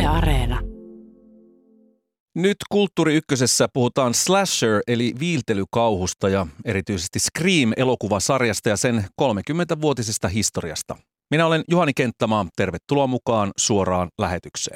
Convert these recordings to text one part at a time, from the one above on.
Areena. Nyt Kulttuuri Ykkösessä puhutaan slasher eli viiltelykauhusta ja erityisesti Scream-elokuvasarjasta ja sen 30-vuotisesta historiasta. Minä olen Juhani Kenttämaa. Tervetuloa mukaan suoraan lähetykseen.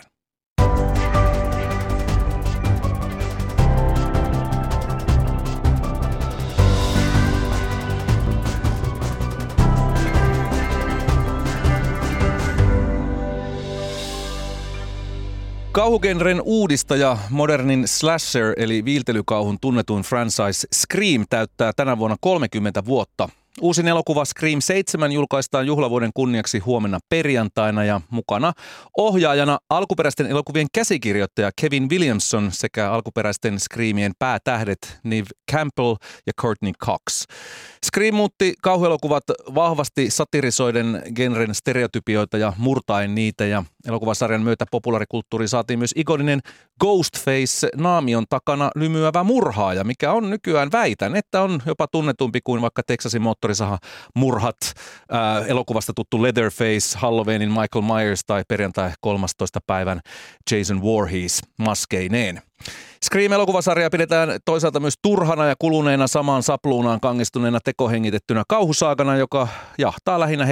Kauhugenren uudistaja, modernin slasher eli viiltelykauhun tunnetuin franchise Scream täyttää tänä vuonna 30 vuotta. Uusin elokuva Scream 7 julkaistaan juhlavuoden kunniaksi huomenna perjantaina ja mukana ohjaajana alkuperäisten elokuvien käsikirjoittaja Kevin Williamson sekä alkuperäisten Screamien päätähdet Neve Campbell ja Courtney Cox. Scream muutti kauhuelokuvat vahvasti satirisoiden genren stereotypioita ja murtaen niitä ja elokuvasarjan myötä populaarikulttuuriin saatiin myös ikoninen Ghostface naamion takana lymyävä murhaaja, mikä on nykyään väitän, että on jopa tunnetumpi kuin vaikka Texasin moottorisaha murhat, elokuvasta tuttu Leatherface, Halloweenin Michael Myers tai perjantai 13. päivän Jason Voorhees maskeineen. Scream-elokuvasarjaa pidetään toisaalta myös turhana ja kuluneena samaan sapluunaan kangistuneena tekohengitettynä kauhusaagana, joka jahtaa lähinnä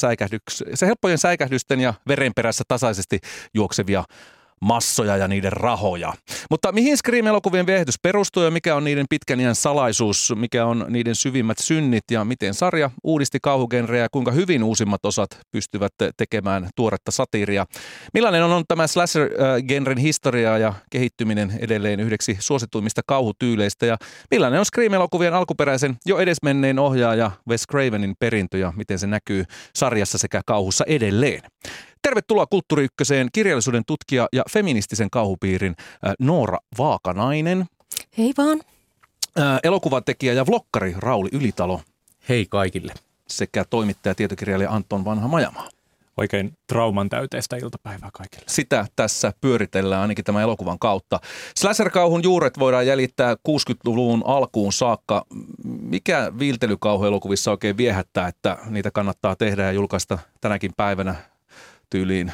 helppojen säikähdysten ja verenperässä tasaisesti juoksevia massoja ja niiden rahoja. Mutta mihin Scream-elokuvien viehätys perustuu ja mikä on niiden pitkän iän salaisuus, mikä on niiden syvimmät synnit ja miten sarja uudisti kauhugenreä ja kuinka hyvin uusimmat osat pystyvät tekemään tuoretta satiiria. Millainen on tämä slasher-genren historia ja kehittyminen edelleen yhdeksi suosituimmista kauhutyyleistä ja millainen on Scream-elokuvien alkuperäisen jo edesmenneen ohjaaja Wes Cravenin perintö ja miten se näkyy sarjassa sekä kauhussa edelleen. Tervetuloa Kulttuuri Ykköseen kirjallisuuden tutkija ja feministisen kauhupiirin Noora Vaakanainen. Hei vaan. Elokuvatekijä ja vlokkari Rauli Ylitalo. Hei kaikille. Sekä toimittaja ja tietokirjailija Anton Vanha-Majamaa. Oikein trauman täyteistä iltapäivää kaikille. Sitä tässä pyöritellään ainakin tämän elokuvan kautta. Slasher-kauhun juuret voidaan jäljittää 60-luvun alkuun saakka. Mikä viiltelykauhuelokuvissa oikein viehättää, että niitä kannattaa tehdä ja julkaista tänäkin päivänä tyyliin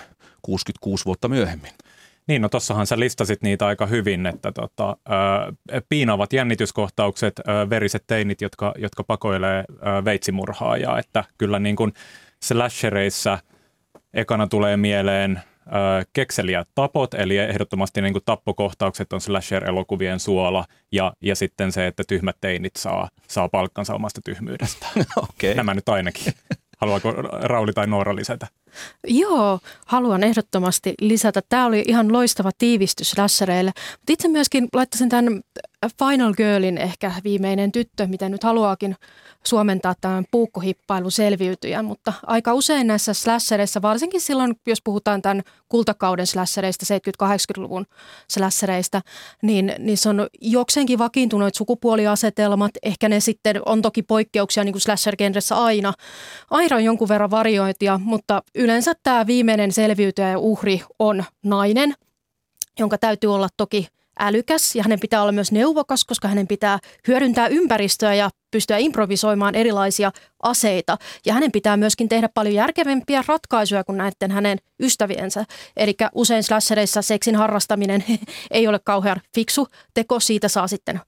66 vuotta myöhemmin? Niin, no tossahan sä listasit niitä aika hyvin, että piinaavat jännityskohtaukset, veriset teinit, jotka pakoilee veitsimurhaajaa, että kyllä niin kuin slashereissa ekana tulee mieleen kekseliät tapot, eli ehdottomasti niin kuin tappokohtaukset on slasher-elokuvien suola ja sitten se, että tyhmät teinit saa palkkansa omasta tyhmyydestään. Okay. Nämä nyt ainakin. Haluaako Rauli tai Noora lisätä? Joo, haluan ehdottomasti lisätä. Tämä oli ihan loistava tiivistys slashereille. Mutta itse myöskin laittaisin tämän Final Girlin ehkä viimeinen tyttö, miten nyt haluaakin suomentaa tämän puukkohippailun selviytyjä. Mutta aika usein näissä slashereissa, varsinkin silloin, jos puhutaan tämän kultakauden slashereista, 70-80-luvun slashereista, niin se on jokseenkin vakiintuneet sukupuoliasetelmat. Ehkä ne sitten on toki poikkeuksia niin kuin slasher-genressä aina. Aina on jonkun verran variointia, mutta yleensä tämä viimeinen selviytyjä ja uhri on nainen, jonka täytyy olla toki älykäs ja hänen pitää olla myös neuvokas, koska hänen pitää hyödyntää ympäristöä ja pystyä improvisoimaan erilaisia aseita. Ja hänen pitää myöskin tehdä paljon järkevämpiä ratkaisuja kuin näiden hänen ystäviensä. Eli usein slashereissa seksin harrastaminen ei ole kauhean fiksu teko, siitä saa sitten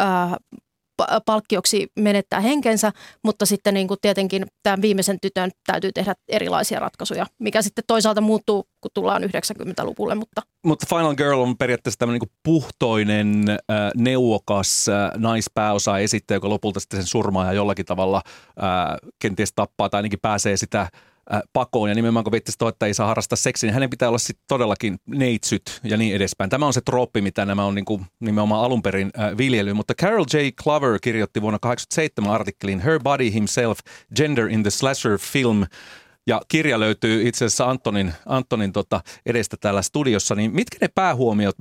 palkkioksi menettää henkensä, mutta sitten niin kuin tietenkin tämän viimeisen tytön täytyy tehdä erilaisia ratkaisuja, mikä sitten toisaalta muuttuu, kun tullaan 90-luvulle. Mutta Final Girl on periaatteessa tämmöinen niin kuin puhtoinen, neuvokas naispääosa esittäjä, joka lopulta sitten sen surmaa ja jollakin tavalla kenties tappaa tai ainakin pääsee sitä pakoon ja nimenomaan kun viittisi toi, että ei saa harrastaa seksiä, niin hänen pitää olla sitten todellakin neitsyt ja niin edespäin. Tämä on se troppi, mitä nämä on niin kuin nimenomaan alun perin viljely, mutta Carol J. Clover kirjoitti vuonna 1987 artikkelin Her Body Himself, Gender in the Slasher Film, ja kirja löytyy itse asiassa Antonin edestä täällä studiossa, niin mitkä ne päähuomiot,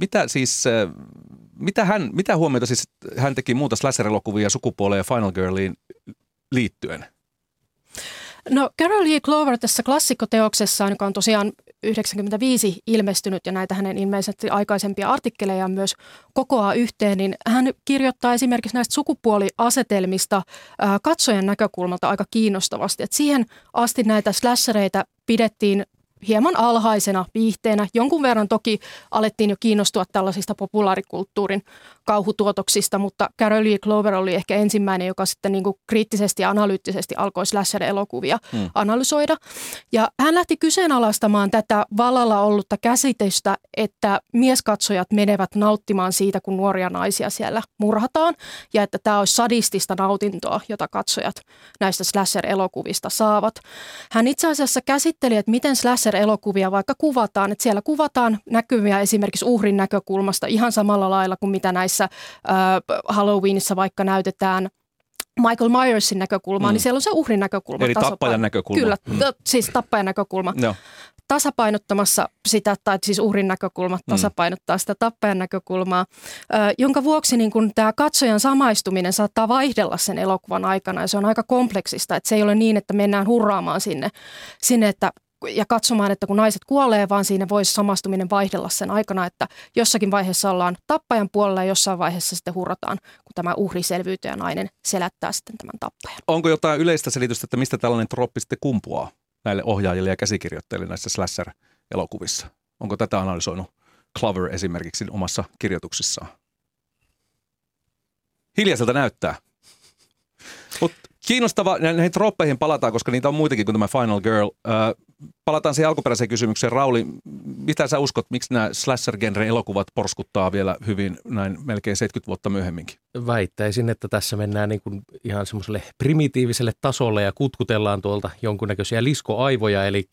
mitä huomioita siis hän teki muuta slasher-elokuvia sukupuoleen ja Final Girliin liittyen? No Carol J. Clover tässä klassikkoteoksessaan, joka on tosiaan 95 ilmestynyt ja näitä hänen ilmeisesti aikaisempia artikkeleja myös kokoaa yhteen, niin hän kirjoittaa esimerkiksi näistä sukupuoliasetelmista katsojan näkökulmalta aika kiinnostavasti. Et siihen asti näitä slashereita pidettiin hieman alhaisena viihteenä. Jonkun verran toki alettiin jo kiinnostua tällaisista populaarikulttuurin kauhutuotoksista, mutta Carol Lee Clover oli ehkä ensimmäinen, joka sitten niin kuin kriittisesti ja analyyttisesti alkoi slasher-elokuvia analysoida. Ja hän lähti kyseenalaistamaan tätä vallalla ollutta käsitystä, että mieskatsojat menevät nauttimaan siitä, kun nuoria naisia siellä murhataan, ja että tämä olisi sadistista nautintoa, jota katsojat näistä slasher-elokuvista saavat. Hän itse asiassa käsitteli, että miten slasher-elokuvia vaikka kuvataan, että siellä kuvataan näkyviä esimerkiksi uhrin näkökulmasta ihan samalla lailla kuin mitä näissä Halloweenissa vaikka näytetään Michael Myersin näkökulmaa, niin siellä on se uhrin näkökulma. Eli tappajan näkökulma. Kyllä, siis tappajan näkökulma. No. Tasapainottamassa sitä, tai siis uhrin näkökulma tasapainottaa sitä tappajan näkökulmaa, jonka vuoksi niin kun tämä katsojan samaistuminen saattaa vaihdella sen elokuvan aikana, ja se on aika kompleksista, että se ei ole niin, että mennään hurraamaan sinne ja katsomaan, että kun naiset kuolee, vaan siinä voisi samastuminen vaihdella sen aikana, että jossakin vaiheessa ollaan tappajan puolella ja jossain vaiheessa sitten hurrataan, kun tämä uhri selviytyy ja nainen selättää sitten tämän tappajan. Onko jotain yleistä selitystä, että mistä tällainen troppi sitten kumpuaa näille ohjaajille ja käsikirjoittajille näissä slasher-elokuvissa? Onko tätä analysoinut Clover esimerkiksi omassa kirjoituksissaan? Hiljaiselta näyttää. Mutta kiinnostava, näihin troppeihin palataan, koska niitä on muitakin kuin tämä Final Girl. Palataan siihen alkuperäiseen kysymykseen. Rauli, mitä sä uskot, miksi nämä slasher-genren elokuvat porskuttaa vielä hyvin näin melkein 70 vuotta myöhemminkin? Väittäisin, että tässä mennään niin kuin ihan semmoiselle primitiiviselle tasolle ja kutkutellaan tuolta jonkunnäköisiä liskoaivoja, eli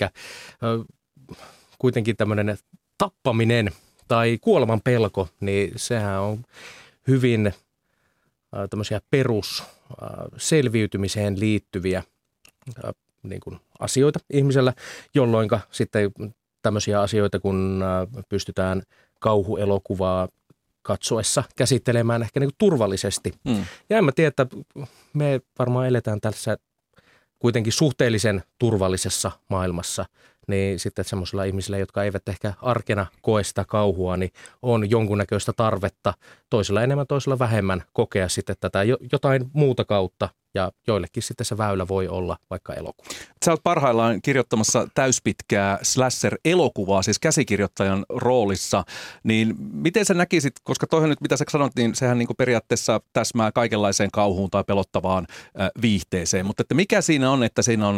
kuitenkin tämmöinen tappaminen tai kuoleman pelko, niin sehän on hyvin tämmöisiä selviytymiseen liittyviä niin kuin asioita ihmisellä, jolloin sitten tämmöisiä asioita, kun pystytään kauhuelokuvaa katsoessa käsittelemään ehkä niin kuin turvallisesti. Ja en mä tiedä, että me varmaan eletään tässä kuitenkin suhteellisen turvallisessa maailmassa, niin sitten semmoisilla ihmisillä, jotka eivät ehkä arkena koe sitä kauhua, niin on jonkunnäköistä tarvetta toisella enemmän, toisella vähemmän kokea sitten tätä jotain muuta kautta. Ja joillekin sitten se väylä voi olla vaikka elokuva. Sä oot parhaillaan kirjoittamassa täyspitkää slasher-elokuvaa, siis käsikirjoittajan roolissa. Niin miten sä näkisit, koska toihan nyt mitä sä sanot, niin sehän niin kuin periaatteessa täsmää kaikenlaiseen kauhuun tai pelottavaan viihteeseen. Mutta että mikä siinä on, että siinä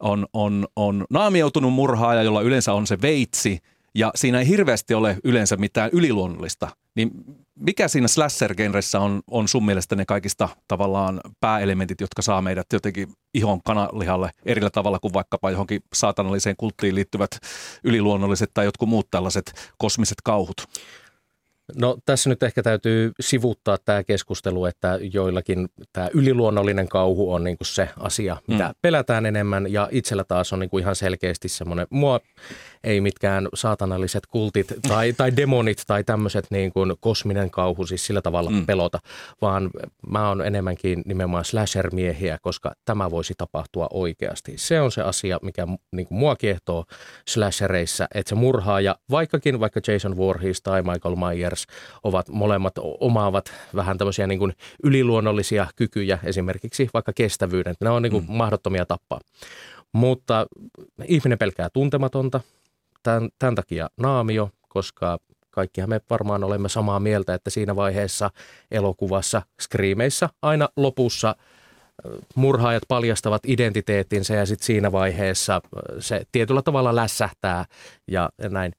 on naamioitunut murhaaja, jolla yleensä on se veitsi, ja siinä ei hirveästi ole yleensä mitään yliluonnollista. Niin mikä siinä slasher-genressä on sun mielestä ne kaikista tavallaan pääelementit, jotka saa meidät jotenkin ihon kanalihalle erillä tavalla kuin vaikkapa johonkin saatanalliseen kulttiin liittyvät yliluonnolliset tai jotkut muut tällaiset kosmiset kauhut? No tässä nyt ehkä täytyy sivuuttaa tämä keskustelu, että joillakin tämä yliluonnollinen kauhu on niin kuin se asia, mitä pelätään enemmän, ja itsellä taas on niin kuin ihan selkeästi semmoinen, mua ei mitkään saatanalliset kultit tai demonit tai tämmöiset niin kuin kosminen kauhu siis sillä tavalla pelota, vaan mä oon enemmänkin nimenomaan slasher-miehiä, koska tämä voisi tapahtua oikeasti. Se on se asia, mikä niin kuin mua kiehtoo slashereissa, että se murhaaja, vaikka Jason Voorhees tai Michael Myers ovat molemmat omaavat vähän tämmöisiä niin kuin yliluonnollisia kykyjä, esimerkiksi vaikka kestävyyden. Ne on niin kuin mahdottomia tappaa. Mutta ihminen pelkää tuntematonta. Tämän takia naamio, koska kaikkihan me varmaan olemme samaa mieltä, että siinä vaiheessa elokuvassa, Screameissä, aina lopussa murhaajat paljastavat identiteettinsä ja sitten siinä vaiheessa se tietyllä tavalla lässähtää ja näin.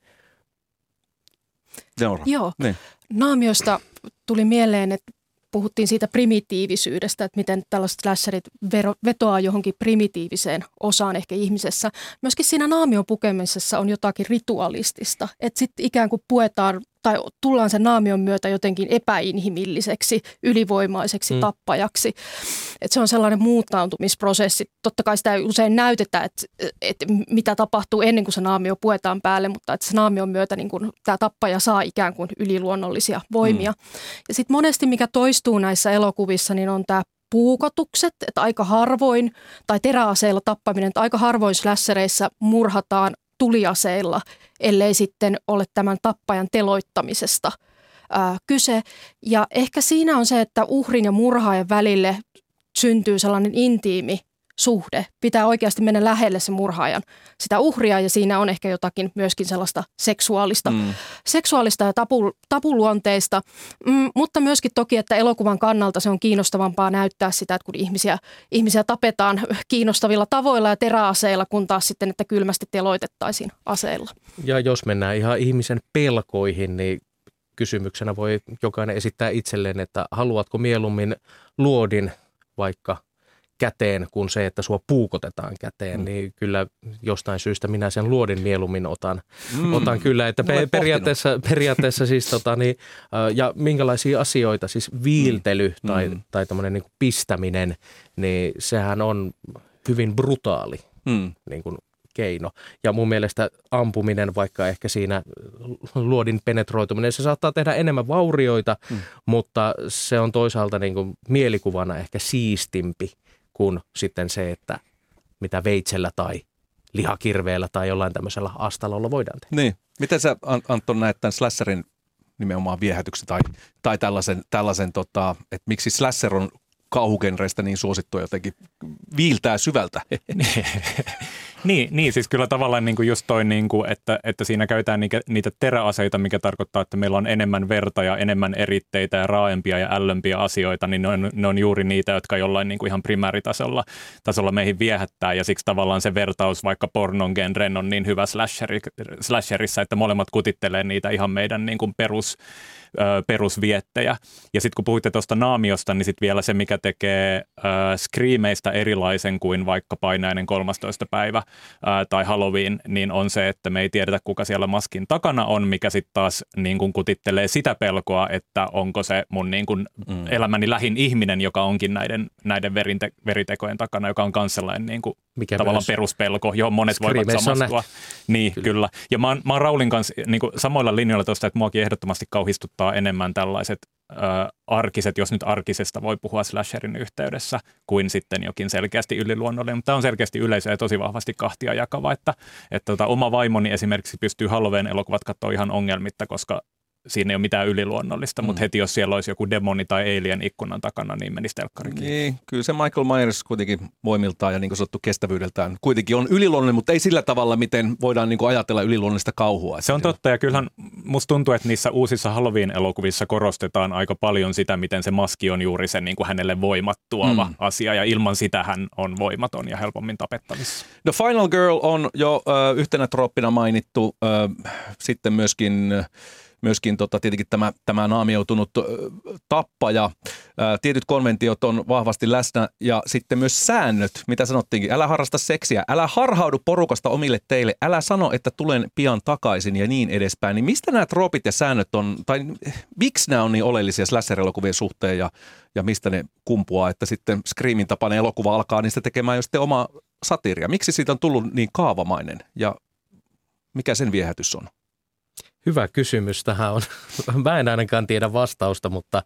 Joo. Niin. Naamiosta tuli mieleen, että puhuttiin siitä primitiivisyydestä, että miten tällaiset slasherit vetoaa johonkin primitiiviseen osaan ehkä ihmisessä. Myöskin siinä naamion pukemisessa on jotakin ritualistista, että sitten ikään kuin puetaan tai tullaan sen naamion myötä jotenkin epäinhimilliseksi, ylivoimaiseksi tappajaksi. Että se on sellainen muuttautumisprosessi. Totta kai sitä ei usein näytetä, että mitä tapahtuu ennen kuin se naamio puetaan päälle, mutta että se naamion myötä niin kun tämä tappaja saa ikään kuin yliluonnollisia voimia. Ja sitten monesti mikä toistuu näissä elokuvissa, niin on tämä puukotukset, että aika harvoin, tai teräaseilla tappaminen, että aika harvoin slashereissa murhataan tuliaseilla, ellei sitten ole tämän tappajan teloittamisesta kyse. Ja ehkä siinä on se, että uhrin ja murhaajan välille syntyy sellainen intiimi suhde. Pitää oikeasti mennä lähelle se murhaajan sitä uhria ja siinä on ehkä jotakin myöskin sellaista seksuaalista ja tapuluonteista, mutta myöskin toki, että elokuvan kannalta se on kiinnostavampaa näyttää sitä, että kun ihmisiä tapetaan kiinnostavilla tavoilla ja teräaseilla, kun taas sitten, että kylmästi teloitettaisiin aseilla. Ja jos mennään ihan ihmisen pelkoihin, niin kysymyksenä voi jokainen esittää itselleen, että haluatko mieluummin luodin vaikka käteen kuin se, että sua puukotetaan käteen, niin kyllä jostain syystä minä sen luodin mieluummin otan kyllä, että periaatteessa siis ja minkälaisia asioita, siis viiltely tai tämmöinen niin kuin pistäminen, niin sehän on hyvin brutaali niin kuin keino. Ja mun mielestä ampuminen, vaikka ehkä siinä luodin penetroituminen, se saattaa tehdä enemmän vaurioita, mutta se on toisaalta niin kuin mielikuvana ehkä siistimpi kuin sitten se, että mitä veitsellä tai lihakirveellä tai jollain tämmöisellä astalolla voidaan tehdä. Niin. Miten sä, Anton, näet tämän slasherin nimenomaan viehätyksen tai tällaisen että miksi slasher on kauhugenreistä niin suosittua jotenkin viiltää syvältä? Niin, siis kyllä tavallaan niin kuin just toi, niin kuin, että siinä käytetään niitä teräaseita, mikä tarkoittaa, että meillä on enemmän verta ja enemmän eritteitä ja raaempia ja ällömpiä asioita, niin ne on juuri niitä, jotka jollain niin kuin ihan primääritasolla meihin viehättää, ja siksi tavallaan se vertaus vaikka pornon genren on niin hyvä slasherissa, että molemmat kutittelee niitä ihan meidän niin kuin perusviettejä. Ja sitten kun puhuitte tuosta naamiosta, niin sitten vielä se, mikä tekee Screameista erilaisen kuin vaikka Painajainen 13. päivä tai Halloween, niin on se, että me ei tiedetä, kuka siellä maskin takana on, mikä sitten taas niin kuin kutittelee sitä pelkoa, että onko se mun niin kuin elämäni lähin ihminen, joka onkin näiden veritekojen takana, joka on kans sellainen niin kuin tavallaan peruspelko, johon monet voivat samastua. Niin, kyllä. Ja mä oon Raulin kanssa niin kuin samoilla linjoilla tuosta, että muakin ehdottomasti kauhistuttaa enemmän tällaiset arkiset, jos nyt arkisesta voi puhua slasherin yhteydessä, kuin sitten jokin selkeästi yliluonnollinen. Mutta tämä on selkeästi yleisö ja tosi vahvasti kahtia jakava, että oma vaimoni esimerkiksi pystyy Halloween-elokuvat katsoa ihan ongelmitta, koska siinä ei ole mitään yliluonnollista, mutta heti jos siellä olisi joku demoni tai alien ikkunan takana, niin menisi telkkarikin. Niin, kyllä se Michael Myers kuitenkin voimiltaan ja niin kuin sanottu kestävyydeltään kuitenkin on yliluonnollinen, mutta ei sillä tavalla, miten voidaan niin kuin ajatella yliluonnollista kauhua. Se on totta, ja kyllähän musta tuntuu, että niissä uusissa Halloween-elokuvissa korostetaan aika paljon sitä, miten se maski on juuri se niin kuin hänelle voimat tuova asia, ja ilman sitä hän on voimaton ja helpommin tapettavissa. The Final Girl on jo yhtenä trooppina mainittu, sitten myöskin tietenkin tämä naamioitunut tappaja. Tietyt konventiot on vahvasti läsnä ja sitten myös säännöt, mitä sanottiinkin. Älä harrasta seksiä, älä harhaudu porukasta omille teille, älä sano, että tulen pian takaisin ja niin edespäin. Niin mistä nämä troopit ja säännöt on, tai miksi nämä on niin oleellisia slasher-elokuvien suhteen ja mistä ne kumpuaa, että sitten Screamin tapainen elokuva alkaa niistä tekemään jo sitten oma satiiria. Miksi siitä on tullut niin kaavamainen ja mikä sen viehätys on? Hyvä kysymys tähän on. Mä en ainakaan tiedä vastausta, mutta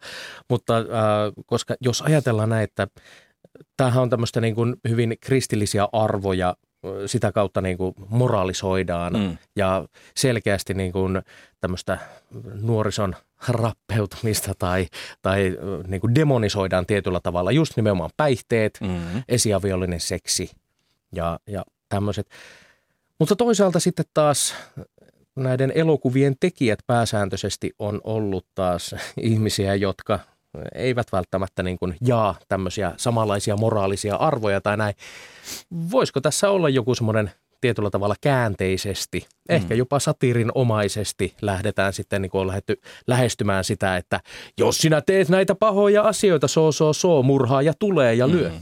koska jos ajatellaan näin, että tämähän on tämmöistä niin kuin hyvin kristillisiä arvoja, sitä kautta niin kuin moralisoidaan ja selkeästi niin kuin tämmöistä nuorison rappeutumista tai niin kuin demonisoidaan tietyllä tavalla. Just nimenomaan päihteet, esiaviollinen seksi ja tämmöiset. Mutta toisaalta sitten taas näiden elokuvien tekijät pääsääntöisesti on ollut taas ihmisiä, jotka eivät välttämättä niin kuin jaa tämmöisiä samanlaisia moraalisia arvoja tai näin. Voisiko tässä olla joku semmoinen tietyllä tavalla käänteisesti, ehkä jopa satiirinomaisesti lähdetään sitten niin kuin on lähdetty lähestymään sitä, että jos sinä teet näitä pahoja asioita, murhaa ja tulee ja lyö.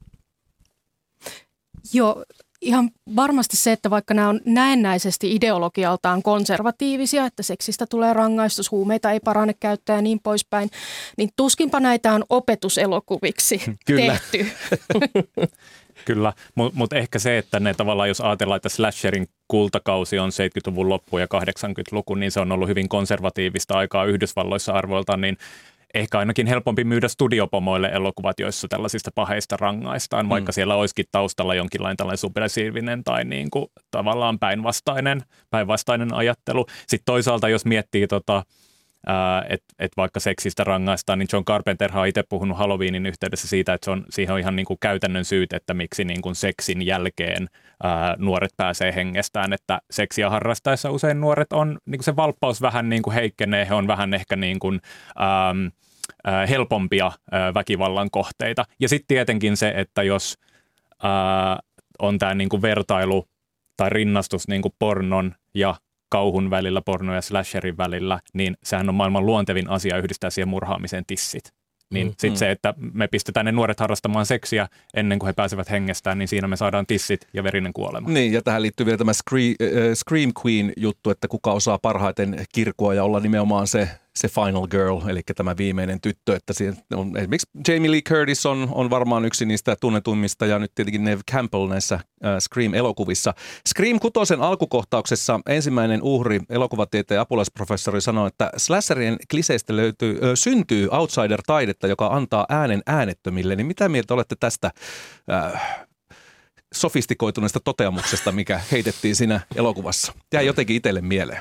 Joo. Ihan varmasti se, että vaikka nämä on näennäisesti ideologialtaan konservatiivisia, että seksistä tulee rangaistus, huumeita ei parane käyttää ja niin poispäin, niin tuskinpa näitä on opetuselokuviksi tehty. Kyllä, mutta ehkä se, että ne tavallaan, jos ajatellaan, että slasherin kultakausi on 70-luvun loppu ja 80-luku, niin se on ollut hyvin konservatiivista aikaa Yhdysvalloissa arvoiltaan, niin ehkä ainakin helpompi myydä studiopomoille elokuvat, joissa tällaisista paheista rangaistaan, vaikka siellä olisikin taustalla jonkinlainen tällainen subversiivinen tai niin kuin tavallaan päinvastainen ajattelu. Sitten toisaalta, jos miettii että vaikka seksistä rangaistaan, niin John Carpenterhan on itse puhunut Halloweenin yhteydessä siitä, että siihen on ihan niin kuin käytännön syyt, että miksi niin kuin seksin jälkeen nuoret pääsee hengestään, että seksiä harrastaessa usein nuoret on, niin kuin se valppaus vähän niin kuin heikkenee, he on vähän ehkä niin kuin, helpompia väkivallan kohteita. Ja sitten tietenkin se, että jos on tämä niin kuin vertailu tai rinnastus niin kuin pornon ja kauhun välillä, porno ja slasherin välillä, niin sehän on maailman luontevin asia yhdistää siihen murhaamiseen tissit. Niin sitten se, että me pistetään ne nuoret harrastamaan seksiä ennen kuin he pääsevät hengestään, niin siinä me saadaan tissit ja verinen kuolema. Niin, ja tähän liittyy vielä tämä Scream Queen-juttu, että kuka osaa parhaiten kirkua ja olla nimenomaan se final girl, eli tämä viimeinen tyttö. Että on, esimerkiksi Jamie Lee Curtis on varmaan yksi niistä tunnetuimmista, ja nyt tietenkin Neve Campbell näissä Scream-elokuvissa. Scream 6 alkukohtauksessa ensimmäinen uhri, elokuvatieteen apulaisprofessori, sanoi, että slasherien kliseistä syntyy outsider-taidetta, joka antaa äänen äänettömille. Niin mitä mieltä olette tästä sofistikoituneesta toteamuksesta, mikä heitettiin siinä elokuvassa? Jäi jotenkin itselle mieleen.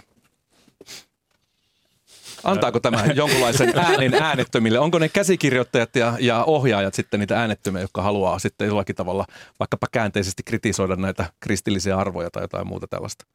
Antaako tämä jonkunlaisen äänen äänettömille? Onko ne käsikirjoittajat ja ohjaajat sitten niitä äänettömiä, jotka haluaa sitten jollakin tavalla vaikkapa käänteisesti kritisoida näitä kristillisiä arvoja tai jotain muuta tällaista?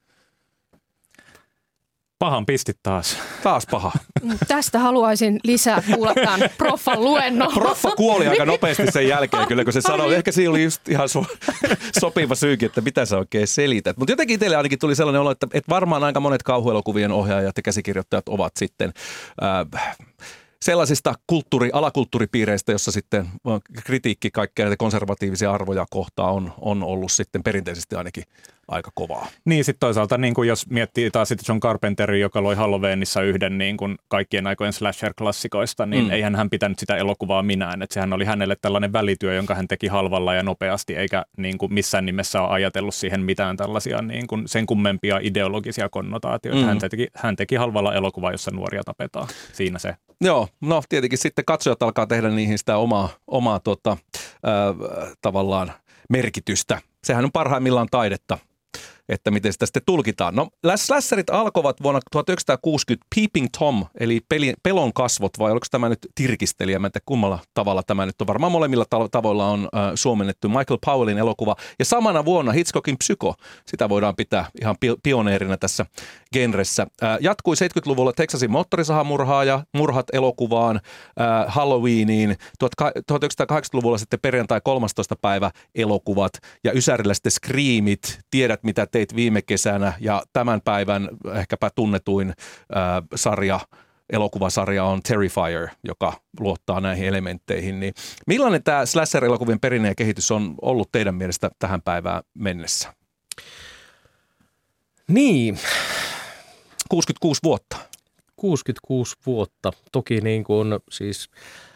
Pahan pistit taas. Taas paha. Tästä haluaisin lisää kuulla tämän proffan luennon. Proffa kuoli aika nopeasti sen jälkeen kyllä, kun se sanoi. Ehkä siinä oli just ihan sopiva syykin, että mitä sä oikein selität. Mutta jotenkin itselle ainakin tuli sellainen olo, että varmaan aika monet kauhuelokuvien ohjaajat ja käsikirjoittajat ovat sitten sellaisista alakulttuuripiireistä, jossa sitten kritiikki kaikkea näitä konservatiivisia arvoja kohtaan on ollut sitten perinteisesti ainakin aika kovaa. Niin sitten toisaalta, niin kuin jos miettii taas sitten John Carpenteria, joka loi Halloweenissa yhden niin kuin kaikkien aikojen slasher-klassikoista, niin eihän hän pitänyt sitä elokuvaa minään. Että sehän oli hänelle tällainen välityö, jonka hän teki halvalla ja nopeasti, eikä niin kuin missään nimessä ole ajatellut siihen mitään tällaisia niin kuin sen kummempia ideologisia konnotaatioita. Hän teki halvalla elokuvaa, jossa nuoria tapetaan. Siinä se. Joo, no tietenkin sitten katsojat alkaa tehdä niihin sitä omaa tavallaan merkitystä. Sehän on parhaimmillaan taidetta, että miten sitä sitten tulkitaan. No, slasherit alkoivat vuonna 1960 Peeping Tom, eli pelon kasvot, vai oliko tämä nyt tirkistelijä? Mä en tiedä kummalla tavalla tämä nyt on. Varmaan molemmilla tavoilla on suomennettu Michael Powellin elokuva. Ja samana vuonna Hitchcockin Psycho, sitä voidaan pitää ihan pioneerina tässä genressä. Jatkui 70-luvulla Texasin moottorisahamurhaaja, murhat elokuvaan, Halloweeniin, 1980-luvulla sitten perjantai 13. päivä elokuvat ja Ysärillä sitten Screamit, Tiedät mitä teit viime kesänä, ja tämän päivän ehkäpä tunnetuin elokuvasarja on Terrifier, joka luottaa näihin elementteihin. Niin millainen tämä slasher-elokuvien perinne ja kehitys on ollut teidän mielestä tähän päivään mennessä? Niin. 66 vuotta. 66 vuotta. Toki niin kuin siis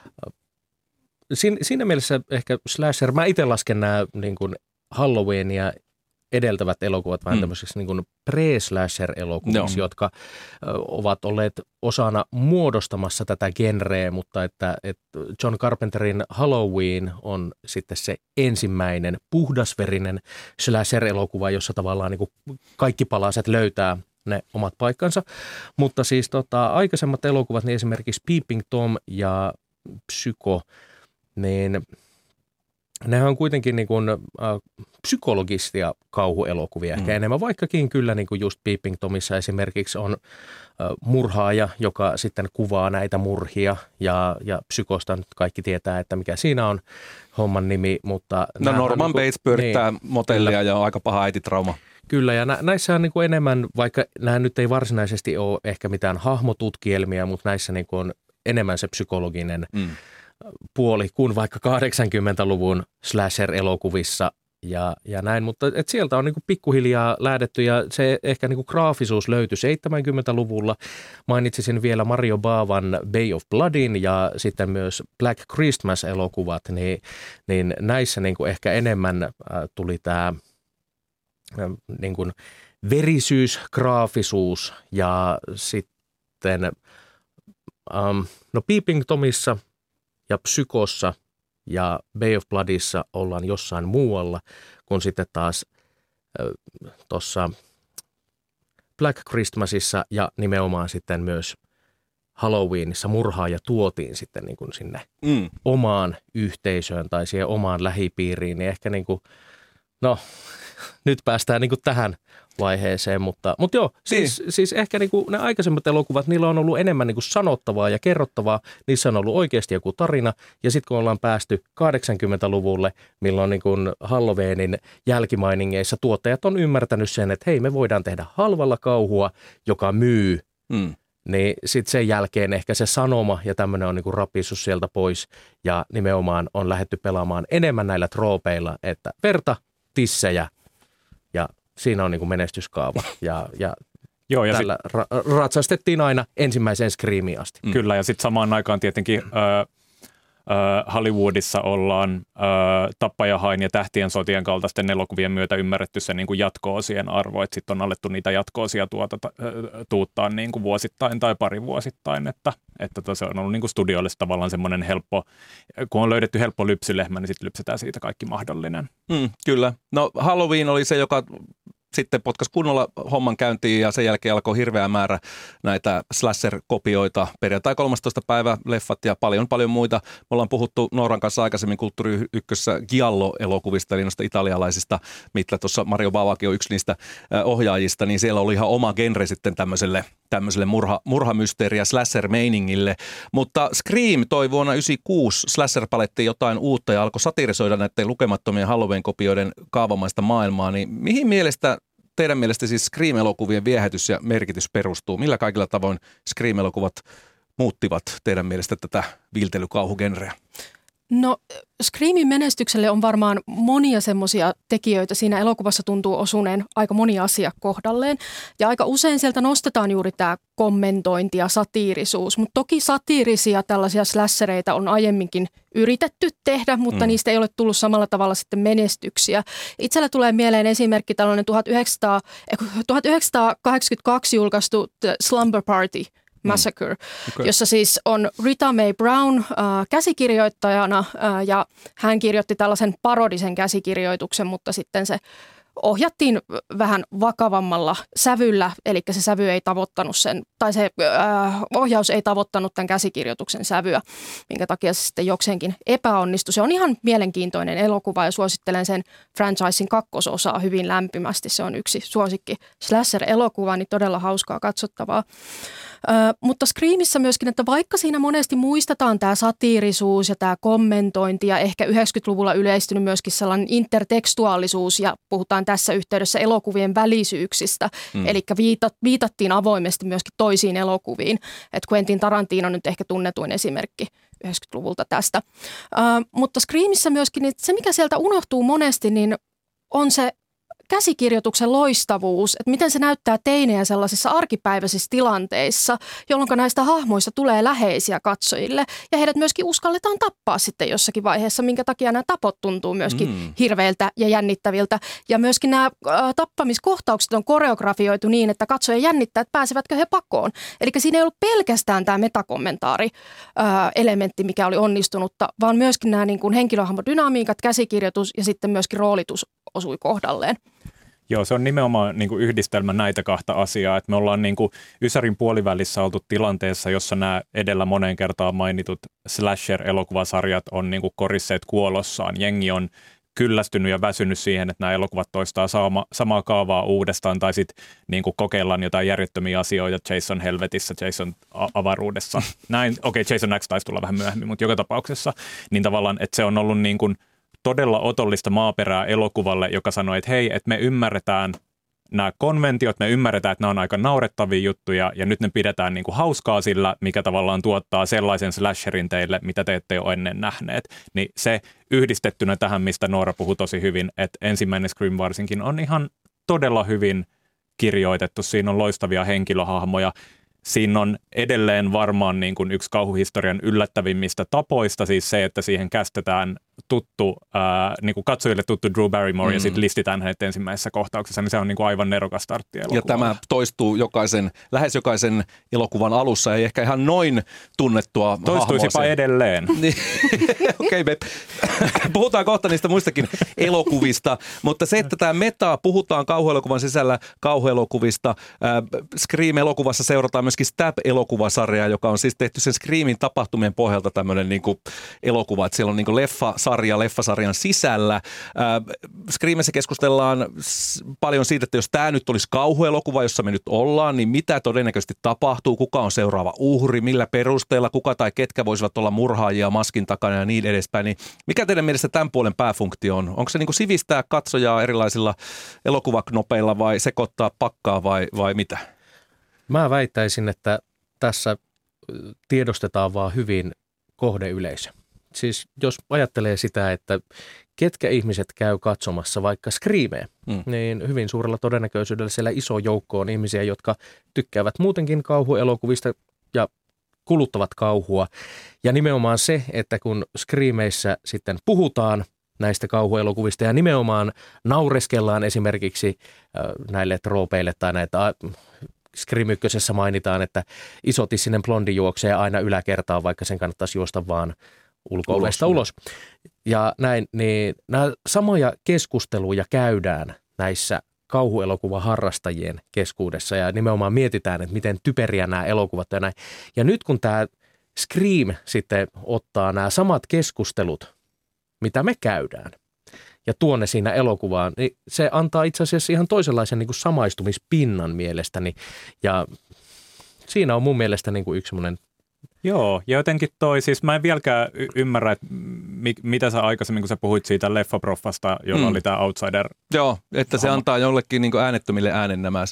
siinä mielessä ehkä slasher, mä itse lasken nämä niin kuin Halloweenia edeltävät elokuvat vähän tämmöisiksi niin kuin pre-slasher-elokuviksi, jotka ovat olleet osana muodostamassa tätä genreä, mutta että John Carpenterin Halloween on sitten se ensimmäinen puhdasverinen slasher-elokuva, jossa tavallaan niin kuin kaikki palaset löytää ne omat paikkansa. Mutta siis aikaisemmat elokuvat, niin esimerkiksi Peeping Tom ja Psycho, niin nehän on kuitenkin niin kuin, psykologisia kauhuelokuvia ehkä enemmän, vaikkakin kyllä niin kuin just Peeping Tomissa esimerkiksi on murhaaja, joka sitten kuvaa näitä murhia ja Psykosta nyt kaikki tietää, että mikä siinä on homman nimi. Mutta Norman Bates pyörittää motellia ja on aika paha äititrauma. Kyllä, ja näissä on niin kuin enemmän, vaikka nämä nyt ei varsinaisesti ole ehkä mitään hahmotutkielmia, mutta näissä niin kuin on enemmän se psykologinen puoli kuin vaikka 80-luvun slasher-elokuvissa ja näin, mutta sieltä on niinku pikkuhiljaa lähdetty ja se ehkä niinku graafisuus löytyi 70-luvulla. Mainitsisin vielä Mario Bavan Bay of Bloodin ja sitten myös Black Christmas-elokuvat, niin näissä niinku ehkä enemmän tuli tämä niinku verisyys, graafisuus ja sitten Peeping Tomissa ja Psykossa ja Bay of Bloodissa ollaan jossain muualla, kun sitten taas tuossa Black Christmasissa ja nimenomaan sitten myös Halloweenissa murhaaja tuotiin sitten niin kuin sinne omaan yhteisöön tai siihen omaan lähipiiriin, niin ehkä niin kuin, no nyt päästään niin kuin tähän vaiheeseen, mutta joo, siis ehkä niin kuin ne aikaisemmat elokuvat, niillä on ollut enemmän niin kuin sanottavaa ja kerrottavaa, niissä on ollut oikeasti joku tarina, ja sitten kun ollaan päästy 80-luvulle, milloin niin kuin Halloweenin jälkimainingeissa tuottajat on ymmärtänyt sen, että hei, me voidaan tehdä halvalla kauhua, joka myy, niin sitten sen jälkeen ehkä se sanoma ja tämmöinen on niin kuin rapissut sieltä pois, ja nimenomaan on lähdetty pelaamaan enemmän näillä troopeilla, että verta, tissejä, ja siinä on niin kuin menestyskaava ja Joo, ja tällä ratsastettiin aina ensimmäiseen Screamiin asti. Kyllä, ja sitten samaan aikaan tietenkin Hollywoodissa ollaan Tappajahain ja Tähtien sotien kaltaisten elokuvien myötä ymmärretty se niin kuin jatko-osien arvo, että sitten on alettu niitä jatko-osia tuuttaa niin kuin vuosittain tai parivuosittain, että se on ollut niin kuin studioille tavallaan semmoinen helppo, kun on löydetty helppo lypsylehmä, niin sitten lypsetään siitä kaikki mahdollinen. Kyllä. No Halloween oli se, joka sitten potkas kunnolla homman käyntiin ja sen jälkeen alkoi hirveä määrä näitä slasher-kopioita. Perjantai 13. päivä leffat ja paljon muita. Me ollaan puhuttu Nooran kanssa aikaisemmin Kulttuuri Ykkössä Giallo-elokuvista, eli noista italialaisista, mitä tuossa Mario Bavakin on yksi niistä ohjaajista, niin siellä oli ihan oma genre sitten tämmöiselle murhamysteeri- ja slasher-meiningille. Mutta Scream toi vuonna 1996 slasher-palettiin jotain uutta ja alkoi satirisoida näiden lukemattomien Halloween-kopioiden kaavamaista maailmaa, niin mihin teidän mielestä siis Scream-elokuvien viehätys ja merkitys perustuu? Millä kaikilla tavoin Scream-elokuvat muuttivat teidän mielestä tätä viiltelykauhugenreä? No Screamin menestykselle on varmaan monia semmoisia tekijöitä. Siinä elokuvassa tuntuu osuneen aika moni asia kohdalleen. Ja aika usein sieltä nostetaan juuri tämä kommentointi ja satiirisuus. Mutta toki satiirisia tällaisia slashereita on aiemminkin yritetty tehdä, mutta niistä ei ole tullut samalla tavalla sitten menestyksiä. Itsellä tulee mieleen esimerkki tällainen 1982 julkaistu Slumber Party Massacre, jossa siis on Rita Mae Brown käsikirjoittajana ja hän kirjoitti tällaisen parodisen käsikirjoituksen, mutta sitten se ohjattiin vähän vakavammalla sävyllä, eli se sävy ei tavoittanut sen, tai se ohjaus ei tavoittanut tämän käsikirjoituksen sävyä, minkä takia se sitten jokseenkin epäonnistui. Se on ihan mielenkiintoinen elokuva ja suosittelen sen franchisein kakkososaa hyvin lämpimästi. Se on yksi suosikki slasher-elokuva, niin todella hauskaa katsottavaa. Mutta Screamissa myöskin, että vaikka siinä monesti muistetaan tämä satiirisuus ja tämä kommentointi ja ehkä 90-luvulla yleistynyt myöskin sellainen intertekstuaalisuus ja puhutaan tässä yhteydessä elokuvien välisyyksistä, eli viitattiin avoimesti myöskin toisiin elokuviin, että Quentin Tarantino on nyt ehkä tunnetuin esimerkki 90-luvulta tästä. Mutta Screamissa myöskin, niin se mikä sieltä unohtuu monesti, niin on se käsikirjoituksen loistavuus, että miten se näyttää teinejä sellaisissa arkipäiväisissä tilanteissa, jolloin näistä hahmoista tulee läheisiä katsojille ja heidät myöskin uskalletaan tappaa sitten jossakin vaiheessa, minkä takia nämä tapot tuntuu myöskin hirveiltä ja jännittäviltä. Ja myöskin nämä tappamiskohtaukset on koreografioitu niin, että katsoja jännittää, että pääsevätkö he pakoon. Eli siinä ei ollut pelkästään tämä metakommentaari-elementti, mikä oli onnistunutta, vaan myöskin nämä niin kuin henkilöhahmodynamiikat, käsikirjoitus ja sitten myöskin roolitus osui kohdalleen. Joo, se on nimenomaan niin kuin yhdistelmä näitä kahta asiaa, että me ollaan niin kuin Ysärin puolivälissä oltu tilanteessa, jossa nämä edellä moneen kertaan mainitut slasher-elokuvasarjat on niin kuin korisseet kuolossaan. Jengi on kyllästynyt ja väsynyt siihen, että nämä elokuvat toistaa samaa kaavaa uudestaan tai sitten niin kuin kokeillaan jotain järjettömiä asioita Jason helvetissä, Jason avaruudessa. Näin, Jason X taisi tulla vähän myöhemmin, mutta joka tapauksessa niin tavallaan, että se on ollut niin kuin todella otollista maaperää elokuvalle, joka sanoi, että hei, että me ymmärretään nämä konventiot, me ymmärretään, että nämä on aika naurettavia juttuja ja nyt ne pidetään niin kuin hauskaa sillä, mikä tavallaan tuottaa sellaisen slasherin teille, mitä te ette ole ennen nähneet. Niin se yhdistettynä tähän, mistä Noora puhui tosi hyvin, että ensimmäinen Scream varsinkin on ihan todella hyvin kirjoitettu. Siinä on loistavia henkilöhahmoja. Siinä on edelleen varmaan niin kuin yksi kauhuhistorian yllättävimmistä tapoista, siis se, että siihen kästetään tuttu, niin kuin katsojille tuttu Drew Barrymore ja sitten listitään hänet ensimmäisessä kohtauksessa, niin se on niin kuin aivan nerokas startti elokuvaan. Ja tämä toistuu lähes jokaisen elokuvan alussa, ei ehkä ihan noin tunnettua toistuisipa edelleen. Okei, me puhutaan kohta niistä muistakin elokuvista, mutta se, että tämä meta, puhutaan kauhuelokuvan sisällä kauhuelokuvista, Scream-elokuvassa seurataan myöskin Stab-elokuvasarjaa, joka on siis tehty sen Screamin tapahtumien pohjalta tämmöinen niin kuin elokuva, että siellä on niin kuin leffasarjan sisällä. Screamissä keskustellaan paljon siitä, että jos tämä nyt olisi kauhuelokuva, jossa me nyt ollaan, niin mitä todennäköisesti tapahtuu, kuka on seuraava uhri, millä perusteella, kuka tai ketkä voisivat olla murhaajia maskin takana ja niin edespäin. Niin mikä teidän mielestä tämän puolen pääfunktio on? Onko se niin kuin sivistää katsojaa erilaisilla elokuvaknopeilla vai sekoittaa pakkaa vai mitä? Mä väittäisin, että tässä tiedostetaan vaan hyvin kohdeyleisö. Siis jos ajattelee sitä, että ketkä ihmiset käy katsomassa vaikka Screamia, niin hyvin suurella todennäköisyydellä siellä iso joukko on ihmisiä, jotka tykkäävät muutenkin kauhuelokuvista ja kuluttavat kauhua. Ja nimenomaan se, että kun Screameissä sitten puhutaan näistä kauhuelokuvista ja nimenomaan naureskellaan esimerkiksi näille troopeille tai näitä Scream 1:ssä mainitaan, että isotissinen blondi juoksee aina yläkertaan, vaikka sen kannattaisi juosta vaan ulko-ovesta ulos. Ja näin, niin nämä samoja keskusteluja käydään näissä kauhuelokuvaharrastajien keskuudessa ja nimenomaan mietitään, että miten typeriä nämä elokuvat ja näin. Ja nyt kun tämä Scream sitten ottaa nämä samat keskustelut, mitä me käydään, ja tuo ne siinä elokuvaan, niin se antaa itse asiassa ihan toisenlaisen niin kuin samaistumispinnan mielestäni. Ja siinä on mun mielestä niin kuin yksi semmoinen. Joo, ja jotenkin siis mä en vieläkään ymmärrä, että mitä sä aikaisemmin, kun sä puhuit siitä leffaproffasta, jolla oli tämä Outsider. Joo, että se antaa jollekin niin kuin äänettömille äänen nämä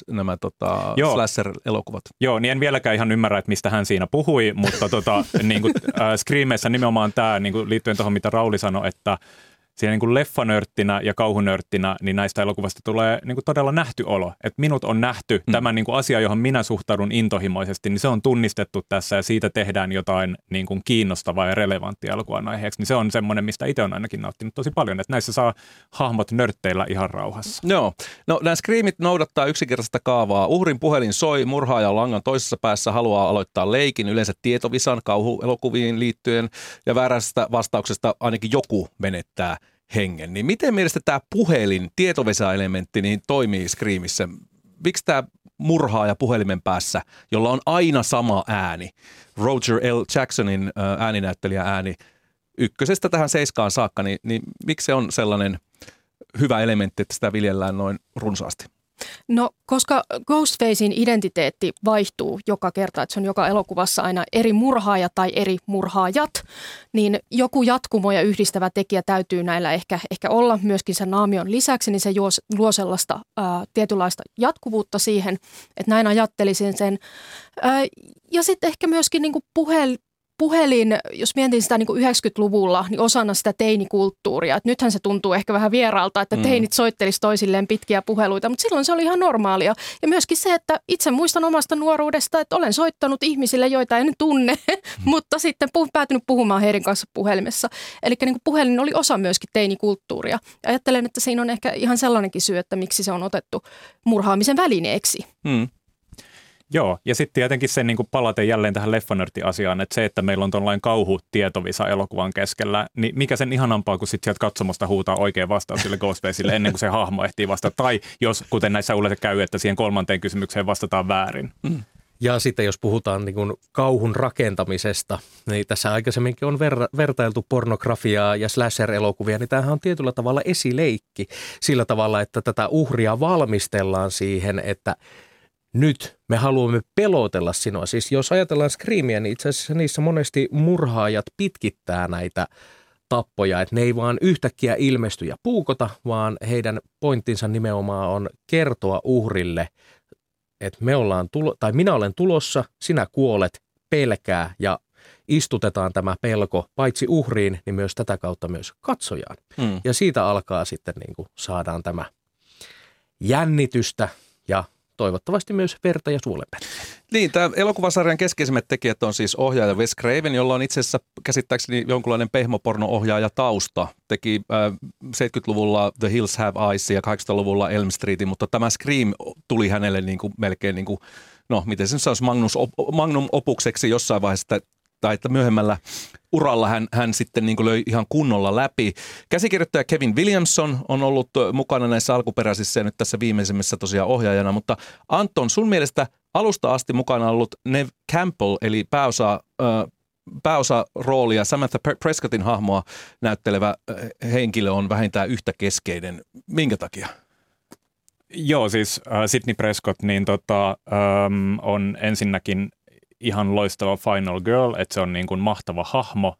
slasher-elokuvat. Joo, niin en vieläkään ihan ymmärrä, että mistä hän siinä puhui, mutta niin kuin, Screamissa nimenomaan tämä, niin kuin liittyen tuohon, mitä Rauli sanoi, että siinä niin kuin leffanörttinä ja kauhunörttinä, niin näistä elokuvasta tulee niin kuin todella nähty olo. Että minut on nähty tämä niin kuin asia, johon minä suhtaudun intohimoisesti, niin se on tunnistettu tässä ja siitä tehdään jotain niin kuin kiinnostavaa ja relevanttia elokuvan aiheeksi. Niin se on semmoinen, mistä itse on ainakin nauttinut tosi paljon, että näissä saa hahmot nörtteillä ihan rauhassa. Joo. No nämä Screamit noudattaa yksinkertaista kaavaa. Uhrin puhelin soi, murhaaja on langan toisessa päässä, haluaa aloittaa leikin, yleensä tietovisan kauhuelokuviin liittyen ja väärästä vastauksesta ainakin joku menettää hengen. Niin miten mielestä tämä puhelin, tietovesa-elementti, niin toimii Screamissä? Miksi tämä murhaaja puhelimen päässä, jolla on aina sama ääni, Roger L. Jacksonin ääninäyttelijä ääni 1:stä tähän 7 saakka, niin miksi se on sellainen hyvä elementti, että sitä viljellään noin runsaasti? No, koska Ghostfacein identiteetti vaihtuu joka kerta, että se on joka elokuvassa aina eri murhaaja tai eri murhaajat, niin joku jatkumo ja yhdistävä tekijä täytyy näillä ehkä olla myöskin sen naamion lisäksi, niin se luo sellaista tietynlaista jatkuvuutta siihen, että näin ajattelisin sen. Ja sitten ehkä myöskin niin kuin puhelin, jos mietin sitä niin kuin 90-luvulla, niin osana sitä teinikulttuuria. Et nythän se tuntuu ehkä vähän vieraalta, että teinit soittelisi toisilleen pitkiä puheluita, mutta silloin se oli ihan normaalia. Ja myöskin se, että itse muistan omasta nuoruudesta, että olen soittanut ihmisille, joita en tunne, mutta sitten päätynyt puhumaan heidän kanssa puhelimessa. Eli niin kuin puhelin oli osa myöskin teinikulttuuria. Ja ajattelen, että siinä on ehkä ihan sellainenkin syy, että miksi se on otettu murhaamisen välineeksi. Joo, ja sitten tietenkin se niin kuin palaten jälleen tähän leffanörtti-asiaan, että se, että meillä on tuollainen kauhu-tietovisa elokuvan keskellä, niin mikä sen ihanampaa, kun sitten sieltä katsomosta huutaa oikein vastaus sille Ghostfaceille ennen kuin se hahmo ehtii vastata. Tai jos, kuten näissä yleensä käy, että siihen 3. kysymykseen vastataan väärin. Ja sitten jos puhutaan niin kuin kauhun rakentamisesta, niin tässä aikaisemminkin on vertailtu pornografiaa ja slasher-elokuvia, niin tämähän on tietyllä tavalla esileikki sillä tavalla, että tätä uhria valmistellaan siihen, että nyt me haluamme pelotella sinua. Siis jos ajatellaan Screamia, niin itse asiassa niissä monesti murhaajat pitkittää näitä tappoja, että ne ei vaan yhtäkkiä ilmesty ja puukota, vaan heidän pointtinsa nimenomaan on kertoa uhrille, että minä olen tulossa, sinä kuolet, pelkää ja istutetaan tämä pelko paitsi uhriin, niin myös tätä kautta myös katsojaan. Ja siitä alkaa sitten niin kuin saadaan tämä jännitystä ja toivottavasti myös verta ja suolenperää. Niin, tämä elokuvasarjan keskeisimmät tekijät on siis ohjaaja Wes Craven, jolla on itse asiassa käsittääkseni jonkunlainen pehmoporno-ohjaaja tausta. Teki 70-luvulla The Hills Have Eyes ja 80-luvulla Elm Streetin, mutta tämä Scream tuli hänelle niin kuin melkein, niin kuin, no miten se sanoisi, magnum opukseksi jossain vaiheessa, tai että myöhemmällä uralla hän sitten niin kuin löi ihan kunnolla läpi. Käsikirjoittaja Kevin Williamson on ollut mukana näissä alkuperäisissä ja nyt tässä viimeisimmässä tosiaan ohjaajana, mutta Anton, sun mielestä alusta asti mukana ollut Neve Campbell, eli pääosaroolia Samantha Prescottin hahmoa näyttelevä henkilö on vähintään yhtä keskeinen. Minkä takia? Joo, siis Sidney Prescott niin on ensinnäkin ihan loistava Final Girl, että se on niin kuin mahtava hahmo.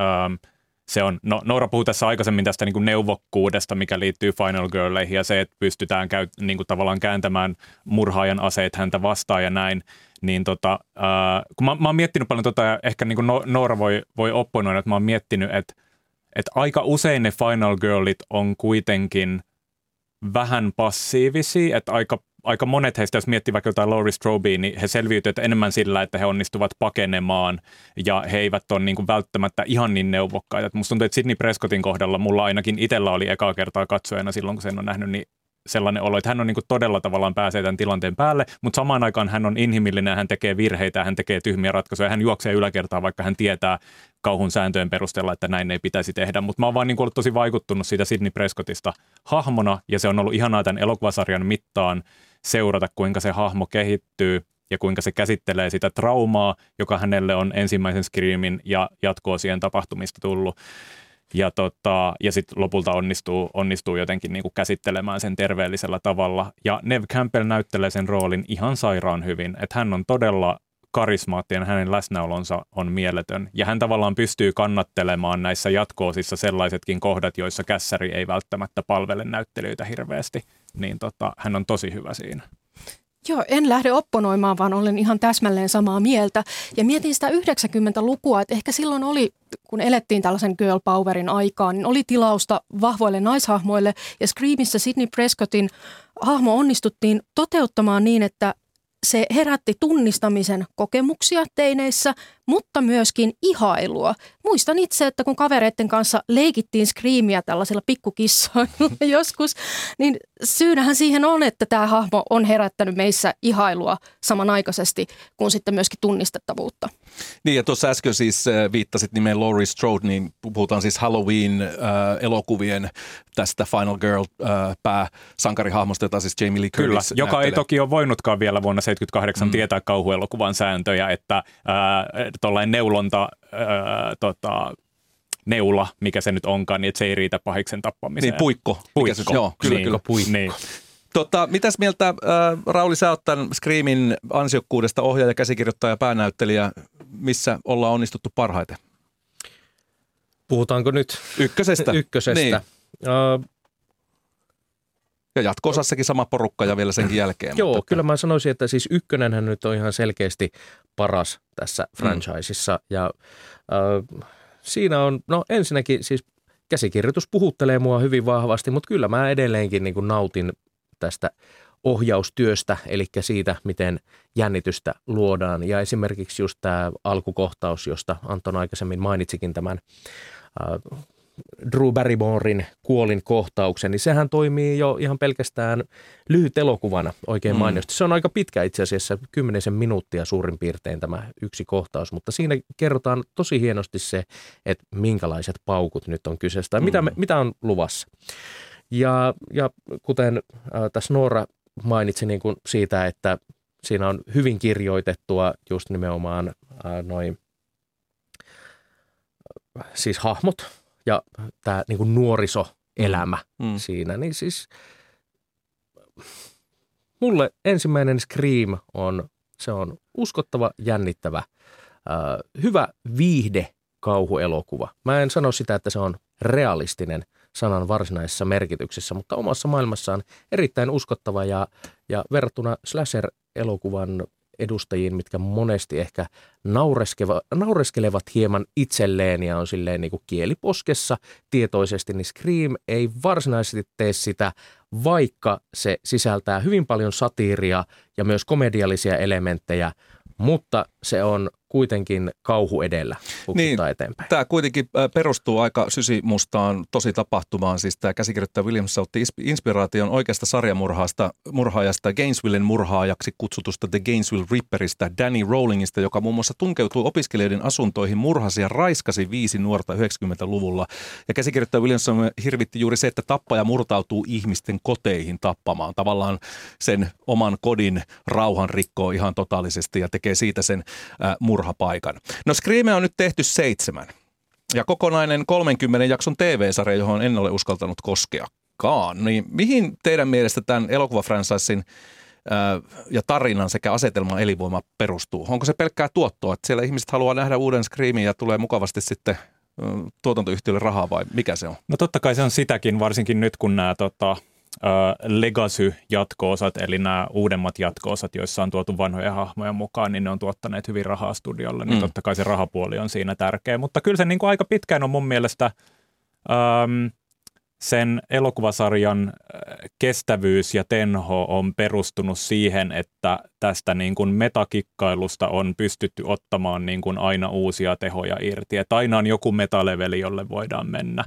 Noora puhui tässä aikaisemmin tästä niin kuin neuvokkuudesta, mikä liittyy Final Girleihin ja se, että pystytään niin kuin tavallaan kääntämään murhaajan aseet häntä vastaan ja näin. Niin kun mä oon miettinyt paljon ja ehkä niin kuin Noora voi opponoida, että mä oon miettinyt, että aika usein ne Final Girlit on kuitenkin vähän passiivisia, että aika monet heistä, jos miettii vaikka jotain Laurie Strobea, niin he selviytyvät enemmän sillä, että he onnistuvat pakenemaan ja he eivät ole niin kuin välttämättä ihan niin neuvokkaita. Et musta tuntuu, että Sidney Prescottin kohdalla mulla ainakin itsellä oli ekaa kertaa katsojana silloin, kun sen on nähnyt, niin sellainen olo, että hän on niin kuin todella tavallaan pääsee tämän tilanteen päälle, mutta samaan aikaan hän on inhimillinen, hän tekee virheitä, hän tekee tyhmiä ratkaisuja, hän juoksee yläkertaan, vaikka hän tietää kauhun sääntöjen perusteella, että näin ei pitäisi tehdä. Mutta mä oon vaan niin kuin ollut tosi vaikuttunut siitä Sidney Prescottista hahmona, ja se on ollut ihanaa tämän elokuvasarjan mittaan seurata, kuinka se hahmo kehittyy ja kuinka se käsittelee sitä traumaa, joka hänelle on ensimmäisen Screamin ja jatko-osien tapahtumista tullut. Ja sitten lopulta onnistuu jotenkin niinku käsittelemään sen terveellisellä tavalla. Ja Neve Campbell näyttelee sen roolin ihan sairaan hyvin, että hän on todella karismaattinen, hänen läsnäolonsa on mieletön. Ja hän tavallaan pystyy kannattelemaan näissä jatko-osissa sellaisetkin kohdat, joissa kässäri ei välttämättä palvele näyttelyitä hirveästi. Niin hän on tosi hyvä siinä. Joo, en lähde opponoimaan, vaan olen ihan täsmälleen samaa mieltä. Ja mietin sitä 90-lukua, että ehkä silloin oli, kun elettiin tällaisen girl powerin aikaan, niin oli tilausta vahvoille naishahmoille. Ja Screamissa Sidney Prescottin hahmo onnistuttiin toteuttamaan niin, että se herätti tunnistamisen kokemuksia teineissä, mutta myöskin ihailua. Muistan itse, että kun kavereiden kanssa leikittiin Screamia tällaisilla pikkukissoilla joskus, niin syynähän siihen on, että tämä hahmo on herättänyt meissä ihailua samanaikaisesti kuin sitten myöskin tunnistettavuutta. Niin ja tuossa äsken siis viittasit nimeen Laurie Strode, niin puhutaan siis Halloween-elokuvien tästä Final Girl pääsankarihahmosta, jota siis Jamie Lee Curtis Kyllä, joka näyttelee. ei toki ole voinutkaan vielä vuonna 1978 tietää kauhuelokuvan sääntöjä, että tuollainen neulonta, neula, mikä se nyt onkaan, niin että se ei riitä pahiksen tappamiseen. Niin, puikko. Joo, kyllä. Puikko. Niin. Mitäs mieltä, Rauli, sä oot tämän Screamin ansiokkuudesta ohjaaja, käsikirjoittaja, päänäyttelijä, missä ollaan onnistuttu parhaiten? Puhutaanko nyt Ykkösestä. Niin. Ja jatko-osassakin sama porukka ja vielä senkin jälkeen. Joo, mutta kyllä mä sanoisin, että siis ykkönenhän nyt on ihan selkeästi paras tässä franchiseissa. Ja siinä on, no ensinnäkin siis käsikirjoitus puhuttelee mua hyvin vahvasti, mutta kyllä mä edelleenkin niin kuin nautin tästä ohjaustyöstä, eli siitä, miten jännitystä luodaan. Ja esimerkiksi just tämä alkukohtaus, josta Anton aikaisemmin mainitsikin tämän Drew Barrymoren kuolinkohtauksen, niin sehän toimii jo ihan pelkästään lyhyt elokuvana oikein mainiosti. Se on aika pitkä itse asiassa, 10 minuuttia suurin piirtein tämä yksi kohtaus, mutta siinä kerrotaan tosi hienosti se, että minkälaiset paukut nyt on kyseessä tai mitä on luvassa. Ja kuten tässä Noora mainitsi niin kuin siitä, että siinä on hyvin kirjoitettua just nimenomaan siis hahmot ja tämä niin kuin nuorisoelämä siinä, niin siis mulle ensimmäinen Scream on uskottava, jännittävä, hyvä viihde kauhuelokuva. Mä en sano sitä, että se on realistinen sanan varsinaisessa merkityksessä, mutta omassa maailmassaan erittäin uskottava ja verrattuna slasher-elokuvan edustajiin, mitkä monesti ehkä naureskelevat hieman itselleen ja on silleen niin kuin kieliposkessa tietoisesti, niin Scream ei varsinaisesti tee sitä, vaikka se sisältää hyvin paljon satiiria ja myös komediallisia elementtejä, mutta se on kuitenkin kauhu edellä puksuttaa eteenpäin. Tämä kuitenkin perustuu aika sysimustaan tosi tapahtumaan. Siis tämä käsikirjoittaja Williams otti inspiraation oikeasta sarjamurhaajasta Gainesvillen murhaajaksi kutsutusta The Gainesville Ripperistä Danny Rowlingista, joka muun muassa tunkeutui opiskelijoiden asuntoihin, murhasi ja raiskasi 5 nuorta 90-luvulla. Ja käsikirjoittaja Williams hirvitti juuri se, että tappaja murtautuu ihmisten koteihin tappamaan. Tavallaan sen oman kodin rauhan rikkoo ihan totaalisesti ja tekee siitä sen murhapaikan. No Screamia on nyt tehty 7 ja kokonainen 30 jakson TV-sarja, johon en ole uskaltanut koskeakaan. Niin mihin teidän mielestä tämän elokuvafranchisin ja tarinan sekä asetelman elinvoima perustuu? Onko se pelkkää tuottoa, että siellä ihmiset haluaa nähdä uuden Screamin ja tulee mukavasti sitten tuotantoyhtiölle rahaa vai mikä se on? No totta kai se on sitäkin, varsinkin nyt kun nämä Legacy-jatko-osat, eli nämä uudemmat jatko-osat, joissa on tuotu vanhoja hahmoja mukaan, niin ne on tuottaneet hyvin rahaa studiolle, niin totta kai se rahapuoli on siinä tärkeä. Mutta kyllä se niin kuin aika pitkään on mun mielestä sen elokuvasarjan kestävyys ja tenho on perustunut siihen, että tästä niin kuin metakikkailusta on pystytty ottamaan niin kuin aina uusia tehoja irti, että aina on joku metaleveli, jolle voidaan mennä.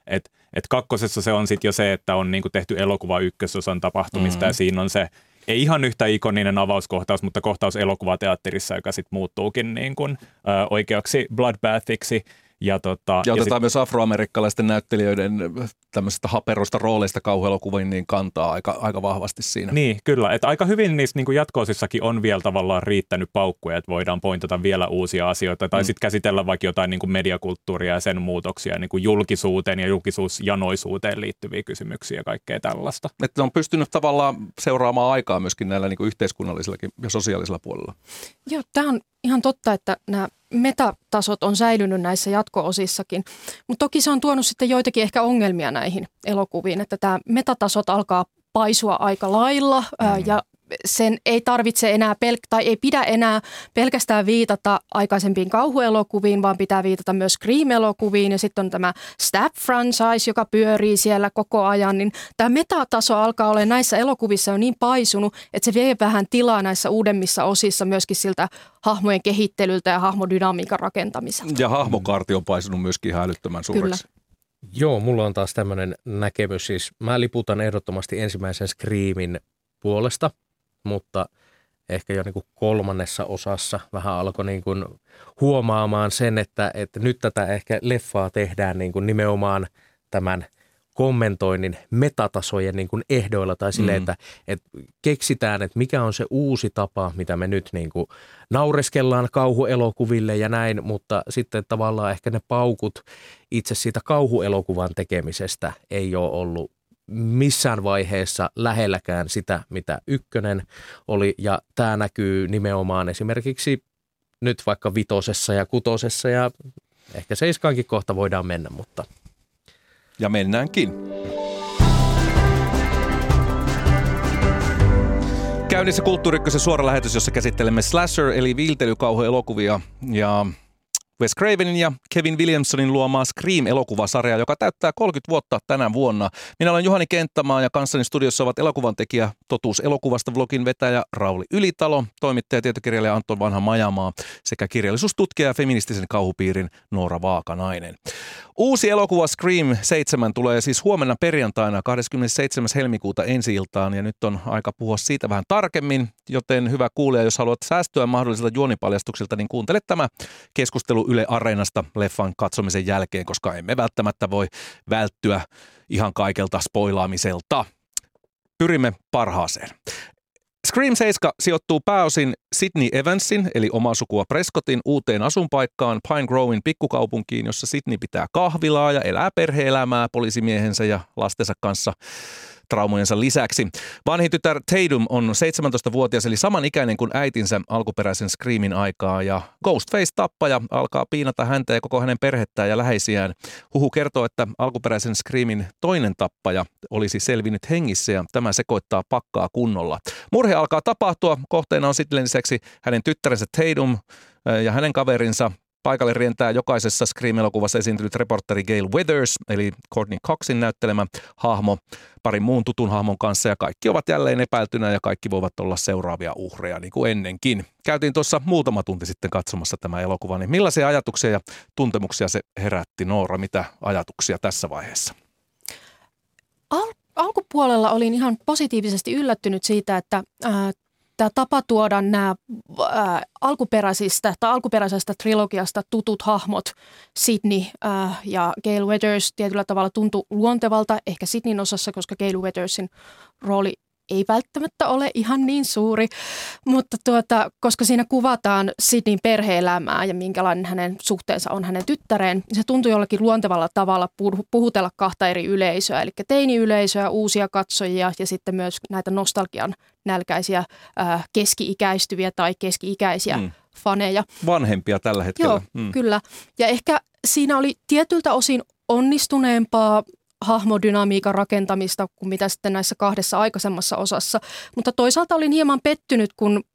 Et kakkosessa se on sitten jo se, että on niinku tehty elokuva ykkösosan tapahtumista ja siinä on se, ei ihan yhtä ikoninen avauskohtaus, mutta kohtaus elokuvateatterissa, joka sitten muuttuukin niinku, oikeaksi bloodbathiksi. Ja otetaan myös afroamerikkalaisten näyttelijöiden tämmöisestä haperosta rooleista kauhuelokuviin niin kantaa aika vahvasti siinä. Niin, kyllä. Että aika hyvin niissä niin jatko-osissakin on vielä tavallaan riittänyt paukkuja, että voidaan pointata vielä uusia asioita tai sitten käsitellä vaikka jotain niin kuin mediakulttuuria ja sen muutoksia niin kuin julkisuuteen ja julkisuusjanoisuuteen liittyviä kysymyksiä ja kaikkea tällaista. Että on pystynyt tavallaan seuraamaan aikaa myöskin näillä niin kuin yhteiskunnallisilla ja sosiaalisella puolella. Joo, tämä on ihan totta, että nämä metatasot on säilynyt näissä jatko-osissakin, mutta toki se on tuonut sitten joitakin ehkä ongelmia näihin elokuviin, että tämä metatasot alkaa paisua aika lailla ja sen ei tarvitse enää tai ei pidä enää pelkästään viitata aikaisempiin kauhuelokuviin, vaan pitää viitata myös Scream-elokuviin ja sitten on tämä Stab-franchise, joka pyörii siellä koko ajan, niin tämä metataso alkaa olla näissä elokuvissa jo niin paisunut, että se vie vähän tilaa näissä uudemmissa osissa myöskin siltä hahmojen kehittelyltä ja hahmodynamiikan rakentamiselta. Ja hahmokaarti on paisunut myöskin ihan älyttömän suureksi. Kyllä. Joo, mulla on taas tämmöinen näkemys, siis mä liputan ehdottomasti ensimmäisen Screamin puolesta, mutta ehkä jo niin kuin 3. osassa vähän alkoi niin kuin huomaamaan sen, että nyt tätä ehkä leffaa tehdään niin kuin nimenomaan tämän kommentoinnin metatasojen niin kuin ehdoilla tai silleen, että keksitään, että mikä on se uusi tapa, mitä me nyt niin kuin naureskellaan kauhuelokuville ja näin, mutta sitten tavallaan ehkä ne paukut itse siitä kauhuelokuvan tekemisestä ei ole ollut missään vaiheessa lähelläkään sitä, mitä 1 oli, ja tämä näkyy nimenomaan esimerkiksi nyt vaikka 5. ja 6. ja ehkä 7 kohta voidaan mennä, mutta... Ja mennäänkin. Käynnissä Kulttuuri Ykkösen suora lähetys, jossa käsittelemme slasher eli viiltelykauhuelokuvia ja Wes Cravenin ja Kevin Williamsonin luomaa Scream-elokuvasarjaa, joka täyttää 30 vuotta tänä vuonna. Minä olen Juhani Kenttämaa ja kanssani studiossa ovat elokuvan tekijä, Totuus elokuvasta vlogin vetäjä Rauli Ylitalo, toimittaja ja tietokirjailija Anton Vanha Majamaa sekä kirjallisuustutkija ja feministisen kauhupiirin Noora Vaakanainen. Uusi elokuva Scream 7 tulee siis huomenna perjantaina 27. helmikuuta ensi-iltaan ja nyt on aika puhua siitä vähän tarkemmin, joten hyvä kuulija, jos haluat säästyä mahdollisilta juonipaljastuksilta, niin kuuntele tämä keskustelu Yle Areenasta leffan katsomisen jälkeen, koska emme välttämättä voi välttyä ihan kaikelta spoilaamiselta. Pyrimme parhaaseen. Scream 7 sijoittuu pääosin Sydney Evansin, eli omaa sukua Prescottin, uuteen asunpaikkaan Pine Groven pikkukaupunkiin, jossa Sydney pitää kahvilaa ja elää perhe-elämää poliisimiehensä ja lastensa kanssa traumojensa lisäksi. Vanhin tytär Tatum on 17-vuotias, eli samanikäinen kuin äitinsä alkuperäisen Screamin aikaa, ja Ghostface-tappaja alkaa piinata häntä ja koko hänen perhettään ja läheisiään. Huhu kertoo, että alkuperäisen Screamin toinen tappaja olisi selvinnyt hengissä, ja tämä sekoittaa pakkaa kunnolla. Murhe alkaa tapahtua. Kohteena on sitten lisäksi hänen tyttärensä Tatum ja hänen kaverinsa, Paikalle rientää jokaisessa Scream-elokuvassa esiintynyt reporteri Gale Weathers, eli Courtney Coxin näyttelemä hahmo, parin muun tutun hahmon kanssa, ja kaikki ovat jälleen epäiltynä ja kaikki voivat olla seuraavia uhreja, niin kuin ennenkin. Käytiin tuossa muutama tunti sitten katsomassa tämä elokuva, niin millaisia ajatuksia ja tuntemuksia se herätti? Noora, mitä ajatuksia tässä vaiheessa? Alkupuolella olin ihan positiivisesti yllättynyt siitä, että tämä tapa tuoda nämä alkuperäisestä trilogiasta tutut hahmot, Sidney ja Gale Weathers, tietyllä tavalla tuntui luontevalta, ehkä Sidneyn osassa, koska Gale Weathersin rooli ei välttämättä ole ihan niin suuri, mutta koska siinä kuvataan Sidneyn perhe-elämää ja minkälainen hänen suhteensa on hänen tyttäreen, niin se tuntui jollakin luontevalla tavalla puhutella kahta eri yleisöä, eli teini-yleisöä, uusia katsojia ja sitten myös näitä nostalgian nälkäisiä keski-ikäistyviä tai keski-ikäisiä faneja. Vanhempia tällä hetkellä. Joo, kyllä. Ja ehkä siinä oli tietyltä osin onnistuneempaa hahmodynamiikan rakentamista kuin mitä sitten näissä kahdessa aikaisemmassa osassa. Mutta toisaalta olin hieman pettynyt, kun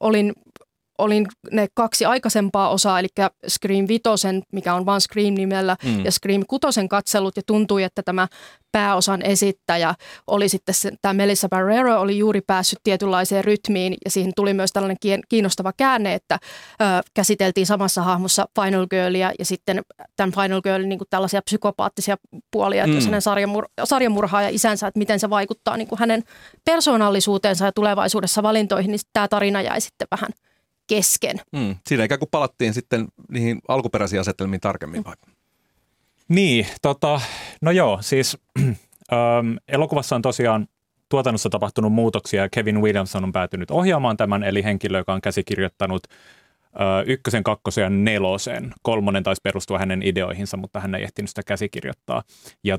olin ne kaksi aikaisempaa osaa, eli Scream 5, mikä on vain Scream-nimellä, ja Scream 6 katsellut, ja tuntui, että tämä pääosan esittäjä oli sitten, tämä Melissa Barrera oli juuri päässyt tietynlaiseen rytmiin, ja siihen tuli myös tällainen kiinnostava käänne, että käsiteltiin samassa hahmossa Final Girlia, ja sitten tämän Final Girlin niin kuin tällaisia psykopaattisia puolia, että jos hänen sarjamurhaaja isänsä, että miten se vaikuttaa niin kuin hänen persoonallisuuteensa ja tulevaisuudessa valintoihin, niin tämä tarina jäi sitten vähän kesken. Siinä ikään kuin palattiin sitten niihin alkuperäisiin asetelmiin tarkemmin vai? Niin, no joo, siis elokuvassa on tosiaan tuotannossa tapahtunut muutoksia. Kevin Williamson on päätynyt ohjaamaan tämän, eli henkilö, joka on käsikirjoittanut 1, 2 ja 4. 3 taisi perustua hänen ideoihinsa, mutta hän ei ehtinyt sitä käsikirjoittaa. Ja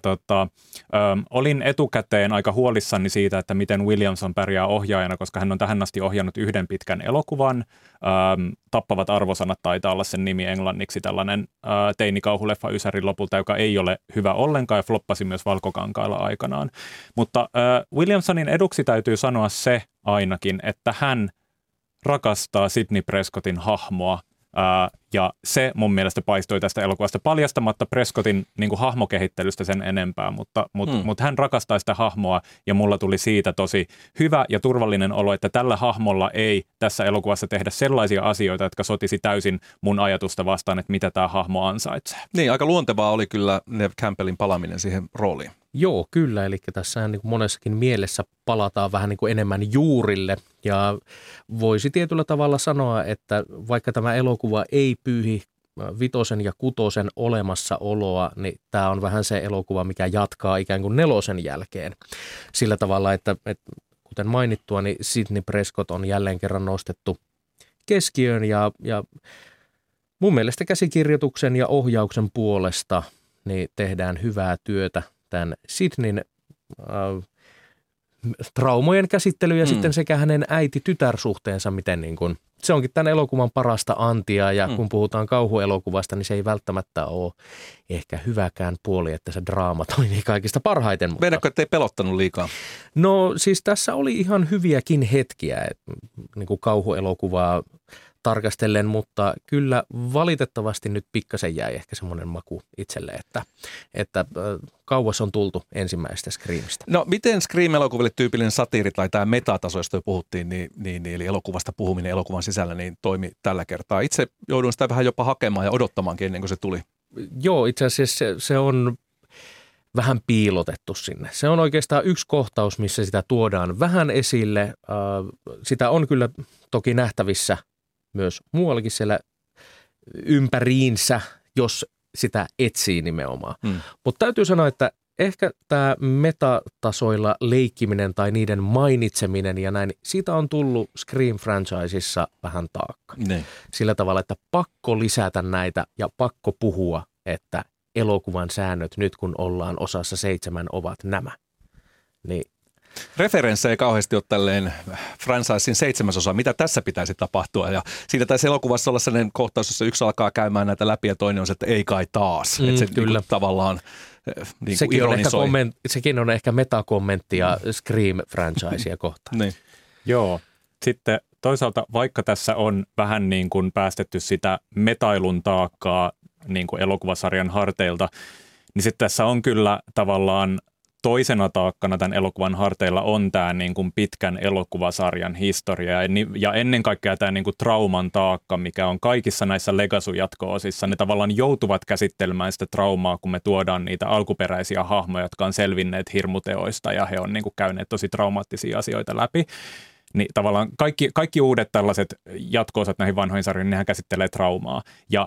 olin etukäteen aika huolissani siitä, että miten Williamson pärjää ohjaajana, koska hän on tähän asti ohjannut yhden pitkän elokuvan. Tappavat arvosanat taitaa olla sen nimi englanniksi, tällainen teinikauhuleffa Ysärin lopulta, joka ei ole hyvä ollenkaan ja floppasi myös Valkokankaalla aikanaan. Mutta Williamsonin eduksi täytyy sanoa se ainakin, että hän rakastaa Sidney Prescottin hahmoa, ja se mun mielestä paistoi tästä elokuvasta paljastamatta Prescottin niin kuin hahmokehittelystä sen enempää, mutta hän rakastaa sitä hahmoa, ja mulla tuli siitä tosi hyvä ja turvallinen olo, että tällä hahmolla ei tässä elokuvassa tehdä sellaisia asioita, jotka sotisi täysin mun ajatusta vastaan, että mitä tämä hahmo ansaitsee. Niin, aika luontevaa oli kyllä Neve Campbellin palaaminen siihen rooliin. Joo, kyllä. Eli tässä niin kuin monessakin mielessä palataan vähän niin kuin enemmän juurille. Ja voisi tietyllä tavalla sanoa, että vaikka tämä elokuva ei pyyhi 5 ja 6 olemassaoloa, niin tämä on vähän se elokuva, mikä jatkaa ikään kuin 4 jälkeen. Sillä tavalla, että kuten mainittua, niin Sidney Prescott on jälleen kerran nostettu keskiöön ja mun mielestä käsikirjoituksen ja ohjauksen puolesta niin tehdään hyvää työtä tämän Sidneyn traumojen käsittely ja sitten sekä hänen äiti-tytär-suhteensa, miten niin kuin, se onkin tämän elokuvan parasta antia, ja kun puhutaan kauhuelokuvasta, niin se ei välttämättä ole ehkä hyväkään puoli, että se draama toimii kaikista parhaiten. Vedätkö, ettei pelottanut liikaa? No siis tässä oli ihan hyviäkin hetkiä niin kuin kauhuelokuvaa tarkastellen, mutta kyllä valitettavasti nyt pikkasen jäi ehkä semmoinen maku itselle, että kauas on tultu ensimmäisestä Screamista. No miten Scream-elokuville tyypillinen satiiri tai tämä metataso, josta jo puhuttiin, niin, eli elokuvasta puhuminen elokuvan sisällä, niin toimi tällä kertaa? Itse jouduin sitä vähän jopa hakemaan ja odottamaankin ennen kuin se tuli. Joo, itse asiassa se on vähän piilotettu sinne. Se on oikeastaan yksi kohtaus, missä sitä tuodaan vähän esille. Sitä on kyllä toki nähtävissä myös muuallakin siellä ympäriinsä, jos sitä etsii nimenomaan. Mutta täytyy sanoa, että ehkä tämä metatasoilla leikkiminen tai niiden mainitseminen ja näin, siitä on tullut Scream-franchiseissa vähän taakka. Ne. Sillä tavalla, että pakko lisätä näitä ja pakko puhua, että elokuvan säännöt nyt kun ollaan osassa 7 ovat nämä. Niin. Referenssejä ei kauheasti ole tälleen franchisein 7. osa, mitä tässä pitäisi tapahtua. Ja siinä tässä elokuvassa olla sellainen kohtaus, jossa yksi alkaa käymään näitä läpi ja toinen on se, että ei kai taas. Että se kyllä. Niin tavallaan niin sekin on ehkä metakommenttia Scream-franchisea kohtaan. Niin. Joo. Sitten toisaalta vaikka tässä on vähän niin kuin päästetty sitä metailun taakkaa niin kuin elokuvasarjan harteilta, niin sitten tässä on kyllä tavallaan toisena taakkana tämän elokuvan harteilla on tämä niin kuin pitkän elokuvasarjan historia ja ennen kaikkea tämä niin kuin trauman taakka, mikä on kaikissa näissä Legacy-jatko-osissa. Ne tavallaan joutuvat käsittelemään sitä traumaa, kun me tuodaan niitä alkuperäisiä hahmoja, jotka on selvinneet hirmuteoista ja he on niin kuin käyneet tosi traumaattisia asioita läpi. Niin tavallaan kaikki uudet tällaiset jatko-osat näihin vanhoihin sarjoihin, nehän käsittelee traumaa.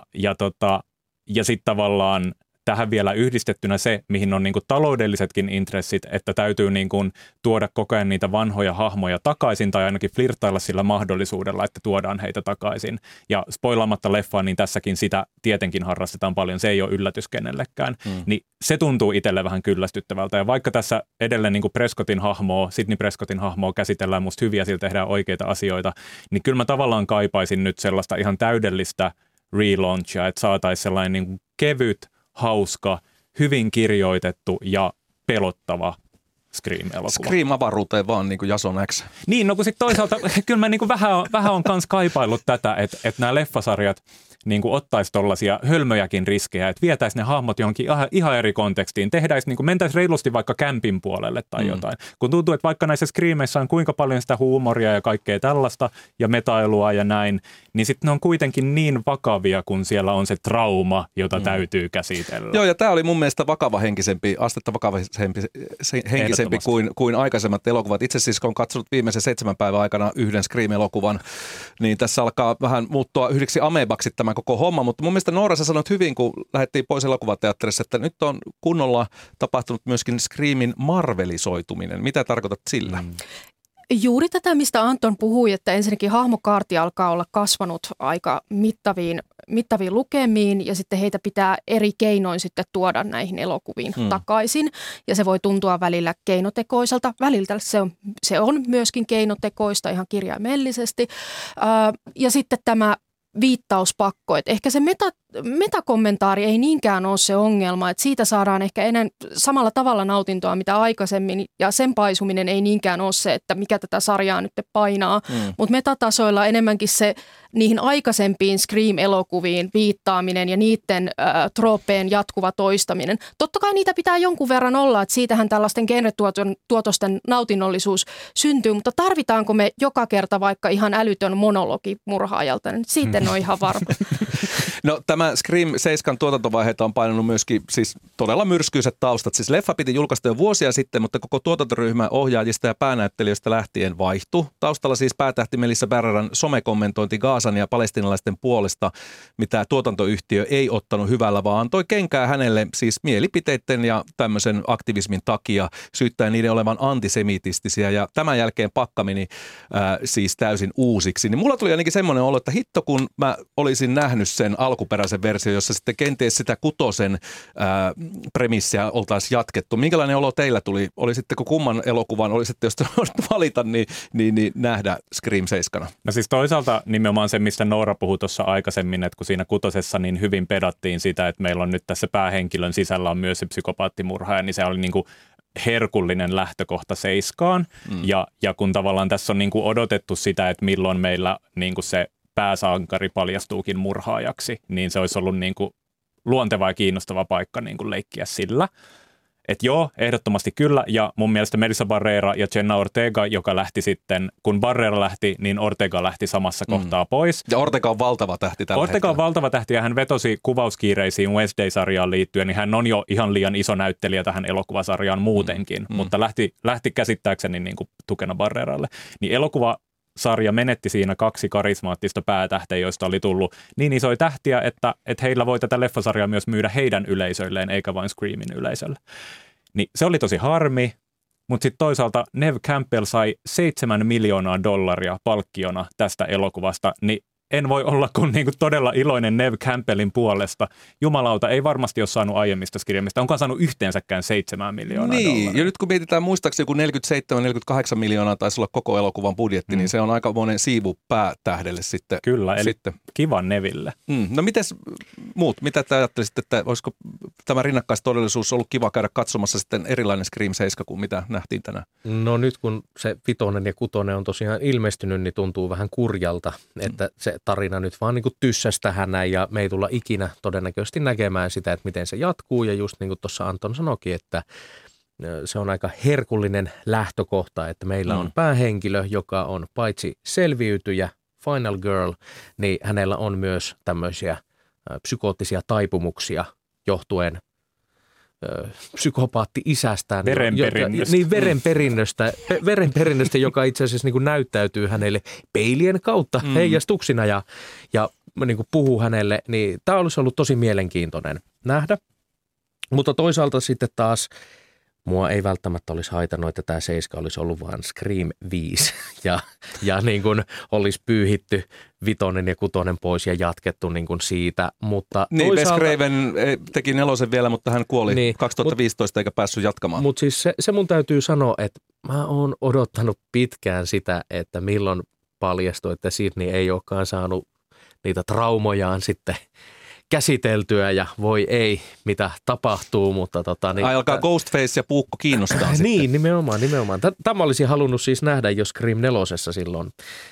Ja sitten tavallaan tähän vielä yhdistettynä se, mihin on niinku taloudellisetkin intressit, että täytyy niinku tuoda koko ajan niitä vanhoja hahmoja takaisin tai ainakin flirttailla sillä mahdollisuudella, että tuodaan heitä takaisin. Ja spoilaamatta leffaa, niin tässäkin sitä tietenkin harrastetaan paljon. Se ei ole yllätys kenellekään. Niin se tuntuu itselle vähän kyllästyttävältä. Ja vaikka tässä edelleen niinku Sidney Prescottin hahmoa käsitellään musta hyviä, sillä tehdään oikeita asioita, niin kyllä mä tavallaan kaipaisin nyt sellaista ihan täydellistä relaunchia, että saataisiin sellainen niinku kevyt, hauska, hyvin kirjoitettu ja pelottava Scream-elokuva. Scream-avaruuteen vaan niin kuin Jason X. Niin, no kun sitten toisaalta kyllä mä niin kuin vähän on kans kaipaillut tätä, että nämä leffasarjat niin kuin ottaisi tollaisia hölmöjäkin riskejä, että vietäisi ne hahmot johonkin ihan eri kontekstiin, niin kuin mentäisi reilusti vaikka kämpin puolelle tai jotain. Kun tuntuu, että vaikka näissä Screameissä on kuinka paljon sitä huumoria ja kaikkea tällaista ja metailua ja näin, niin sitten ne on kuitenkin niin vakavia, kun siellä on se trauma, jota täytyy käsitellä. Joo, ja tämä oli mun mielestä astetta vakavahenkisempi kuin aikaisemmat elokuvat. Itse siis kun on katsonut viimeisen 7 päivän aikana yhden Scream-elokuvan, niin tässä alkaa vähän muuttua yhdeksi amebaksi tämä koko homma, mutta mun mielestä Noora, sä sanoit hyvin, kun lähdettiin pois elokuvateatterissa, että nyt on kunnolla tapahtunut myöskin Screamin marvelisoituminen. Mitä tarkoitat sillä? Juuri tätä, mistä Anton puhui, että ensinnäkin hahmokaarti alkaa olla kasvanut aika mittaviin lukemiin ja sitten heitä pitää eri keinoin sitten tuoda näihin elokuviin takaisin. Ja se voi tuntua välillä keinotekoiselta, välillä se on myöskin keinotekoista ihan kirjaimellisesti. Ja sitten tämä viittauspakko, että ehkä se metakommentaari ei niinkään ole se ongelma, että siitä saadaan ehkä enää samalla tavalla nautintoa mitä aikaisemmin ja sen paisuminen ei niinkään ole se, että mikä tätä sarjaa nyt painaa, mutta metatasoilla enemmänkin se niihin aikaisempiin Scream-elokuviin viittaaminen ja niiden troopeen jatkuva toistaminen. Totta kai niitä pitää jonkun verran olla, että siitähän tällaisten genretuotosten nautinnollisuus syntyy, mutta tarvitaanko me joka kerta vaikka ihan älytön monologi murhaajalta? Siitä en ole ihan varma. No tämä Scream 7 tuotantovaiheita on painanut myöskin siis todella myrskyiset taustat. Siis leffa piti julkaista jo vuosia sitten, mutta koko tuotantoryhmä ohjaajista ja päänäyttelijöistä lähtien vaihtui. Taustalla siis päätähti Melissa Barreran somekommentointi Gazan ja palestiinalaisten puolesta, mitä tuotantoyhtiö ei ottanut hyvällä, vaan antoi kenkää hänelle siis mielipiteiden ja tämmöisen aktivismin takia syyttäen niiden olevan antisemitistisiä ja tämän jälkeen pakka meni siis täysin uusiksi. Niin mulla tuli ainakin semmoinen olo, että hitto kun mä olisin nähnyt sen alkuperäisen versio, jossa sitten kenties sitä 6 premissiä oltaisiin jatkettu. Minkälainen olo teillä tuli? Olisitteko kumman elokuvan, olisitte jos valita, niin nähdä Scream 7? No siis toisaalta nimenomaan se, mistä Noora puhui tuossa aikaisemmin, että kun siinä 6 niin hyvin pedattiin sitä, että meillä on nyt tässä päähenkilön sisällä on myös se psykopaattimurhaaja, niin se oli niin kuin herkullinen lähtökohta 7. Ja kun tavallaan tässä on niin kuin odotettu sitä, että milloin meillä niin kuin se pääsankari paljastuukin murhaajaksi, niin se olisi ollut niin kuin luonteva ja kiinnostava paikka niin kuin leikkiä sillä. Että joo, ehdottomasti kyllä, ja mun mielestä Melissa Barrera ja Jenna Ortega, joka lähti sitten, kun Barrera lähti, niin Ortega lähti samassa kohtaa pois. Ja Ortega on valtava tähti tällä Ortega on valtava tähti, ja hän vetosi kuvauskiireisiin Wednesday-sarjaan liittyen, niin hän on jo ihan liian iso näyttelijä tähän elokuvasarjaan muutenkin, mutta lähti käsittääkseni niin kuin tukena Barreralle. Niin elokuvasarja menetti siinä 2 karismaattista päätähteä, joista oli tullut niin isoja tähtiä, että heillä voi tätä leffasarjaa myös myydä heidän yleisöilleen, eikä vain Screamin yleisölle. Niin se oli tosi harmi, mutta sitten toisaalta Neve Campbell sai $7 miljoonaa palkkiona tästä elokuvasta, niin en voi olla kuin niinku todella iloinen Neve Campbellin puolesta. Jumalauta, ei varmasti ole saanut aiemmista Screamista. Onkaan saanut yhteensäkään 7 miljoonaa Niin, dollaria. ja nyt kun mietitään muistaakseni joku 47-48 miljoonaa taisi olla koko elokuvan budjetti, niin se on aika monen siivu päätähdelle sitten. Kyllä, eli sitten. kiva Neville. No mites muut? Mitä te ajattelisit, että olisiko tämä rinnakkaistodellisuus ollut kiva käydä katsomassa sitten erilainen Scream 7 kuin mitä nähtiin tänään? No nyt kun se 5 ja 6 on tosiaan ilmestynyt, niin tuntuu vähän kurjalta, että se tarina nyt vaan niin kuin tyssäsi tähän näin ja me ei tulla ikinä todennäköisesti näkemään sitä, että miten se jatkuu. Ja just niin kuin tuossa Anton sanoikin, että se on aika herkullinen lähtökohta, että meillä on päähenkilö, joka on paitsi selviytyjä, Final Girl, niin hänellä on myös tämmöisiä psykoottisia taipumuksia johtuen psykopaatti-isästään. Verenperinnöstä, joka itse asiassa niin kuin näyttäytyy hänelle peilien kautta heijastuksina ja niin kuin puhuu hänelle. Niin tämä olisi ollut tosi mielenkiintoinen nähdä. Mutta toisaalta sitten taas mua ei välttämättä olisi haitannut, että tämä 7 olisi ollut vaan Scream 5 ja niin kuin olisi pyyhitty 5 ja 6 pois ja jatkettu niin kuin siitä. Mutta niin, toisaalta, Wes Craven teki 4 vielä, mutta hän kuoli niin, 2015 eikä päässyt jatkamaan. Mutta siis se mun täytyy sanoa, että mä oon odottanut pitkään sitä, että milloin paljastui, että Sidney ei olekaan saanut niitä traumojaan sitten käsiteltyä ja voi ei, mitä tapahtuu, mutta niin, alkaa Ghostface ja puukko kiinnostaa sitten. Niin, nimenomaan. Tämä olisi halunnut siis nähdä jo Scream 4 silloin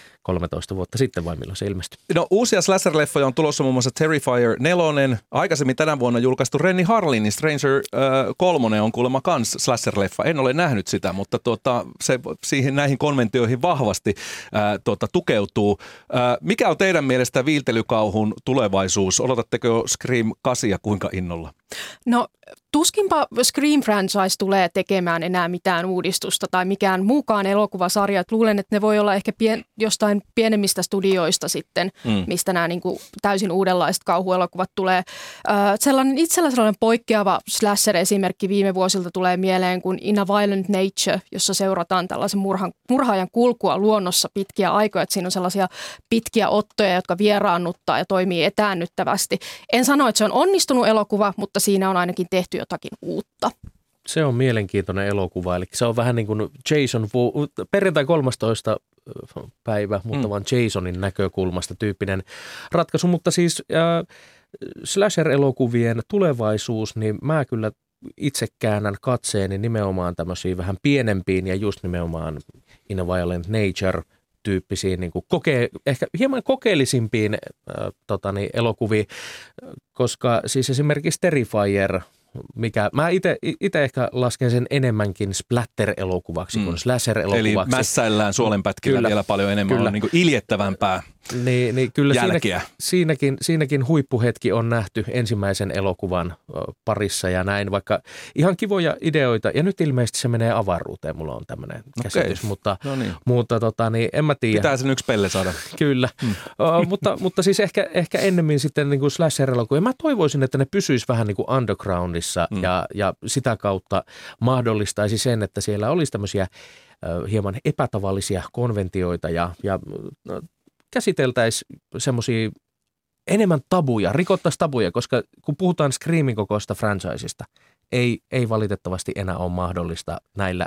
13 vuotta sitten vai milloin se ilmestyi. No uusia slasher-leffoja on tulossa muun muassa Terrifier 4. Aikaisemmin tänä vuonna julkaistu Renny Harlinin Stranger 3 on kuulemma kans slasher-leffa. En ole nähnyt sitä, mutta se näihin konventioihin vahvasti tukeutuu. Mikä on teidän mielestä viiltelykauhun tulevaisuus? Odotatteko Scream 8 kuinka innolla? No tuskinpa Scream-franchise tulee tekemään enää mitään uudistusta tai mikään muukaan elokuvasarja. Et luulen, että ne voi olla ehkä jostain pienemmistä studioista sitten, mistä nämä niin kuin täysin uudenlaiset kauhuelokuvat tulee. Sellainen poikkeava slasher-esimerkki viime vuosilta tulee mieleen kuin In a Violent Nature, jossa seurataan tällaisen murhaajan kulkua luonnossa pitkiä aikoja. Että siinä on sellaisia pitkiä ottoja, jotka vieraannuttaa ja toimii etäännyttävästi. En sano, että se on onnistunut elokuva, mutta siinä on ainakin tehty jotakin uutta. Se on mielenkiintoinen elokuva, eli se on vähän niin kuin perjantai 13. päivä, mutta vaan Jasonin näkökulmasta tyyppinen ratkaisu, mutta siis slasher-elokuvien tulevaisuus, niin mä kyllä itse käännän katseeni nimenomaan tämmöisiin vähän pienempiin ja just nimenomaan In a Violent Nature tyyppisiin niin kuin ehkä hieman kokeellisimpiin elokuviin, koska siis esimerkiksi Terrifier, mä itse ehkä lasken sen enemmänkin splatter-elokuvaksi kuin slasher-elokuvaksi. Eli mässäillään suolenpätkillä vielä paljon enemmän, on niin kuin iljettävämpää niin kyllä jälkiä. Siinäkin huippuhetki on nähty ensimmäisen elokuvan parissa ja näin, vaikka ihan kivoja ideoita. Ja nyt ilmeisesti se menee avaruuteen, mulla on tämmöinen käsitys, mutta en mä tiedä. Pitää sen yksi pelle saada. Kyllä, mutta siis ehkä ennemmin sitten niin kuin slasher-elokuvia. Mä toivoisin, että ne pysyisi vähän niin kuin undergroundissa ja sitä kautta mahdollistaisi sen, että siellä olisi tämmöisiä hieman epätavallisia konventioita ja käsiteltäisiin semmoisia enemmän tabuja, rikottaisiin tabuja, koska kun puhutaan Screamin kokoista franchisesta, ei valitettavasti enää ole mahdollista näillä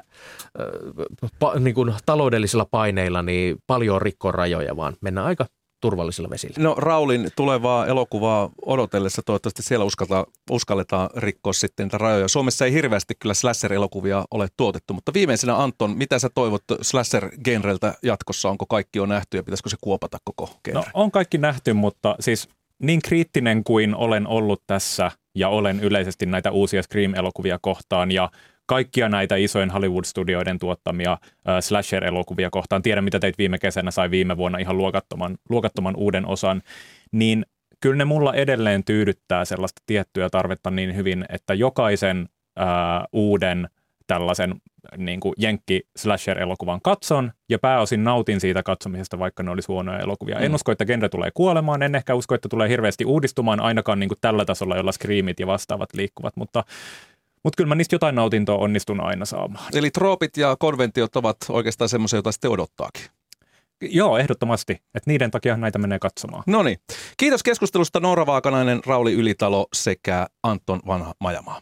niin kuin taloudellisilla paineilla niin paljon rikkoa rajoja, vaan mennään aika turvallisilla vesillä. No Raulin tulevaa elokuvaa odotellessa toivottavasti siellä uskalletaan rikkoa sitten niitä rajoja. Suomessa ei hirveästi kyllä slasher-elokuvia ole tuotettu, mutta viimeisenä Anton, mitä sä toivot slasher-genreltä jatkossa? Onko kaikki jo nähty ja pitäisikö se kuopata koko genre? No on kaikki nähty, mutta siis niin kriittinen kuin olen ollut tässä ja olen yleisesti näitä uusia Scream-elokuvia kohtaan ja kaikkia näitä isojen Hollywood-studioiden tuottamia slasher-elokuvia kohtaan. Tiedän, mitä teit viime kesänä, sai viime vuonna ihan luokattoman uuden osan. Niin kyllä ne mulla edelleen tyydyttää sellaista tiettyä tarvetta niin hyvin, että jokaisen uuden tällaisen niin kuin jenkki-slasher-elokuvan katson ja pääosin nautin siitä katsomisesta, vaikka ne olisi huonoja elokuvia. En usko, että genre tulee kuolemaan, en ehkä usko, että tulee hirveästi uudistumaan ainakaan niin kuin tällä tasolla, jolla Screamit ja vastaavat liikkuvat, mutta kyllä mä niistä jotain nautintoa onnistun aina saamaan. Eli troopit ja konventiot ovat oikeastaan semmoisia, joita sitten odottaakin. Joo, ehdottomasti. Että niiden takia näitä menee katsomaan. Noniin. Kiitos keskustelusta Noora Vaakanainen, Rauli Ylitalo sekä Anton Vanha-Majamaa.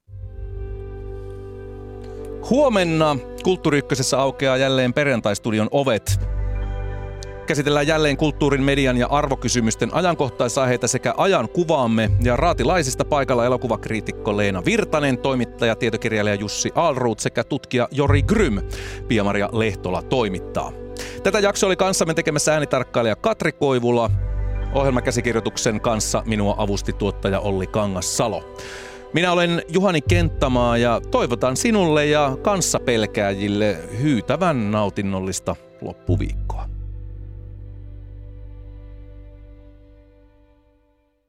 Huomenna Kulttuuri Ykkösessä aukeaa jälleen perjantaistudion ovet. Käsitellään jälleen kulttuurin, median ja arvokysymysten ajankohtaisaiheita sekä ajan kuvaamme. Ja raatilaisista paikalla elokuvakriitikko Leena Virtanen, toimittaja, tietokirjailija Jussi Alruut sekä tutkija Jori Grym. Pia-Maria Lehtola toimittaa. Tätä jaksoa oli kanssamme tekemässä äänitarkkailija Katri Koivula. Ohjelmakäsikirjoituksen kanssa minua avusti tuottaja Olli Kangassalo. Minä olen Juhani Kenttämaa ja toivotan sinulle ja kanssapelkääjille hyytävän nautinnollista loppuviikkoa.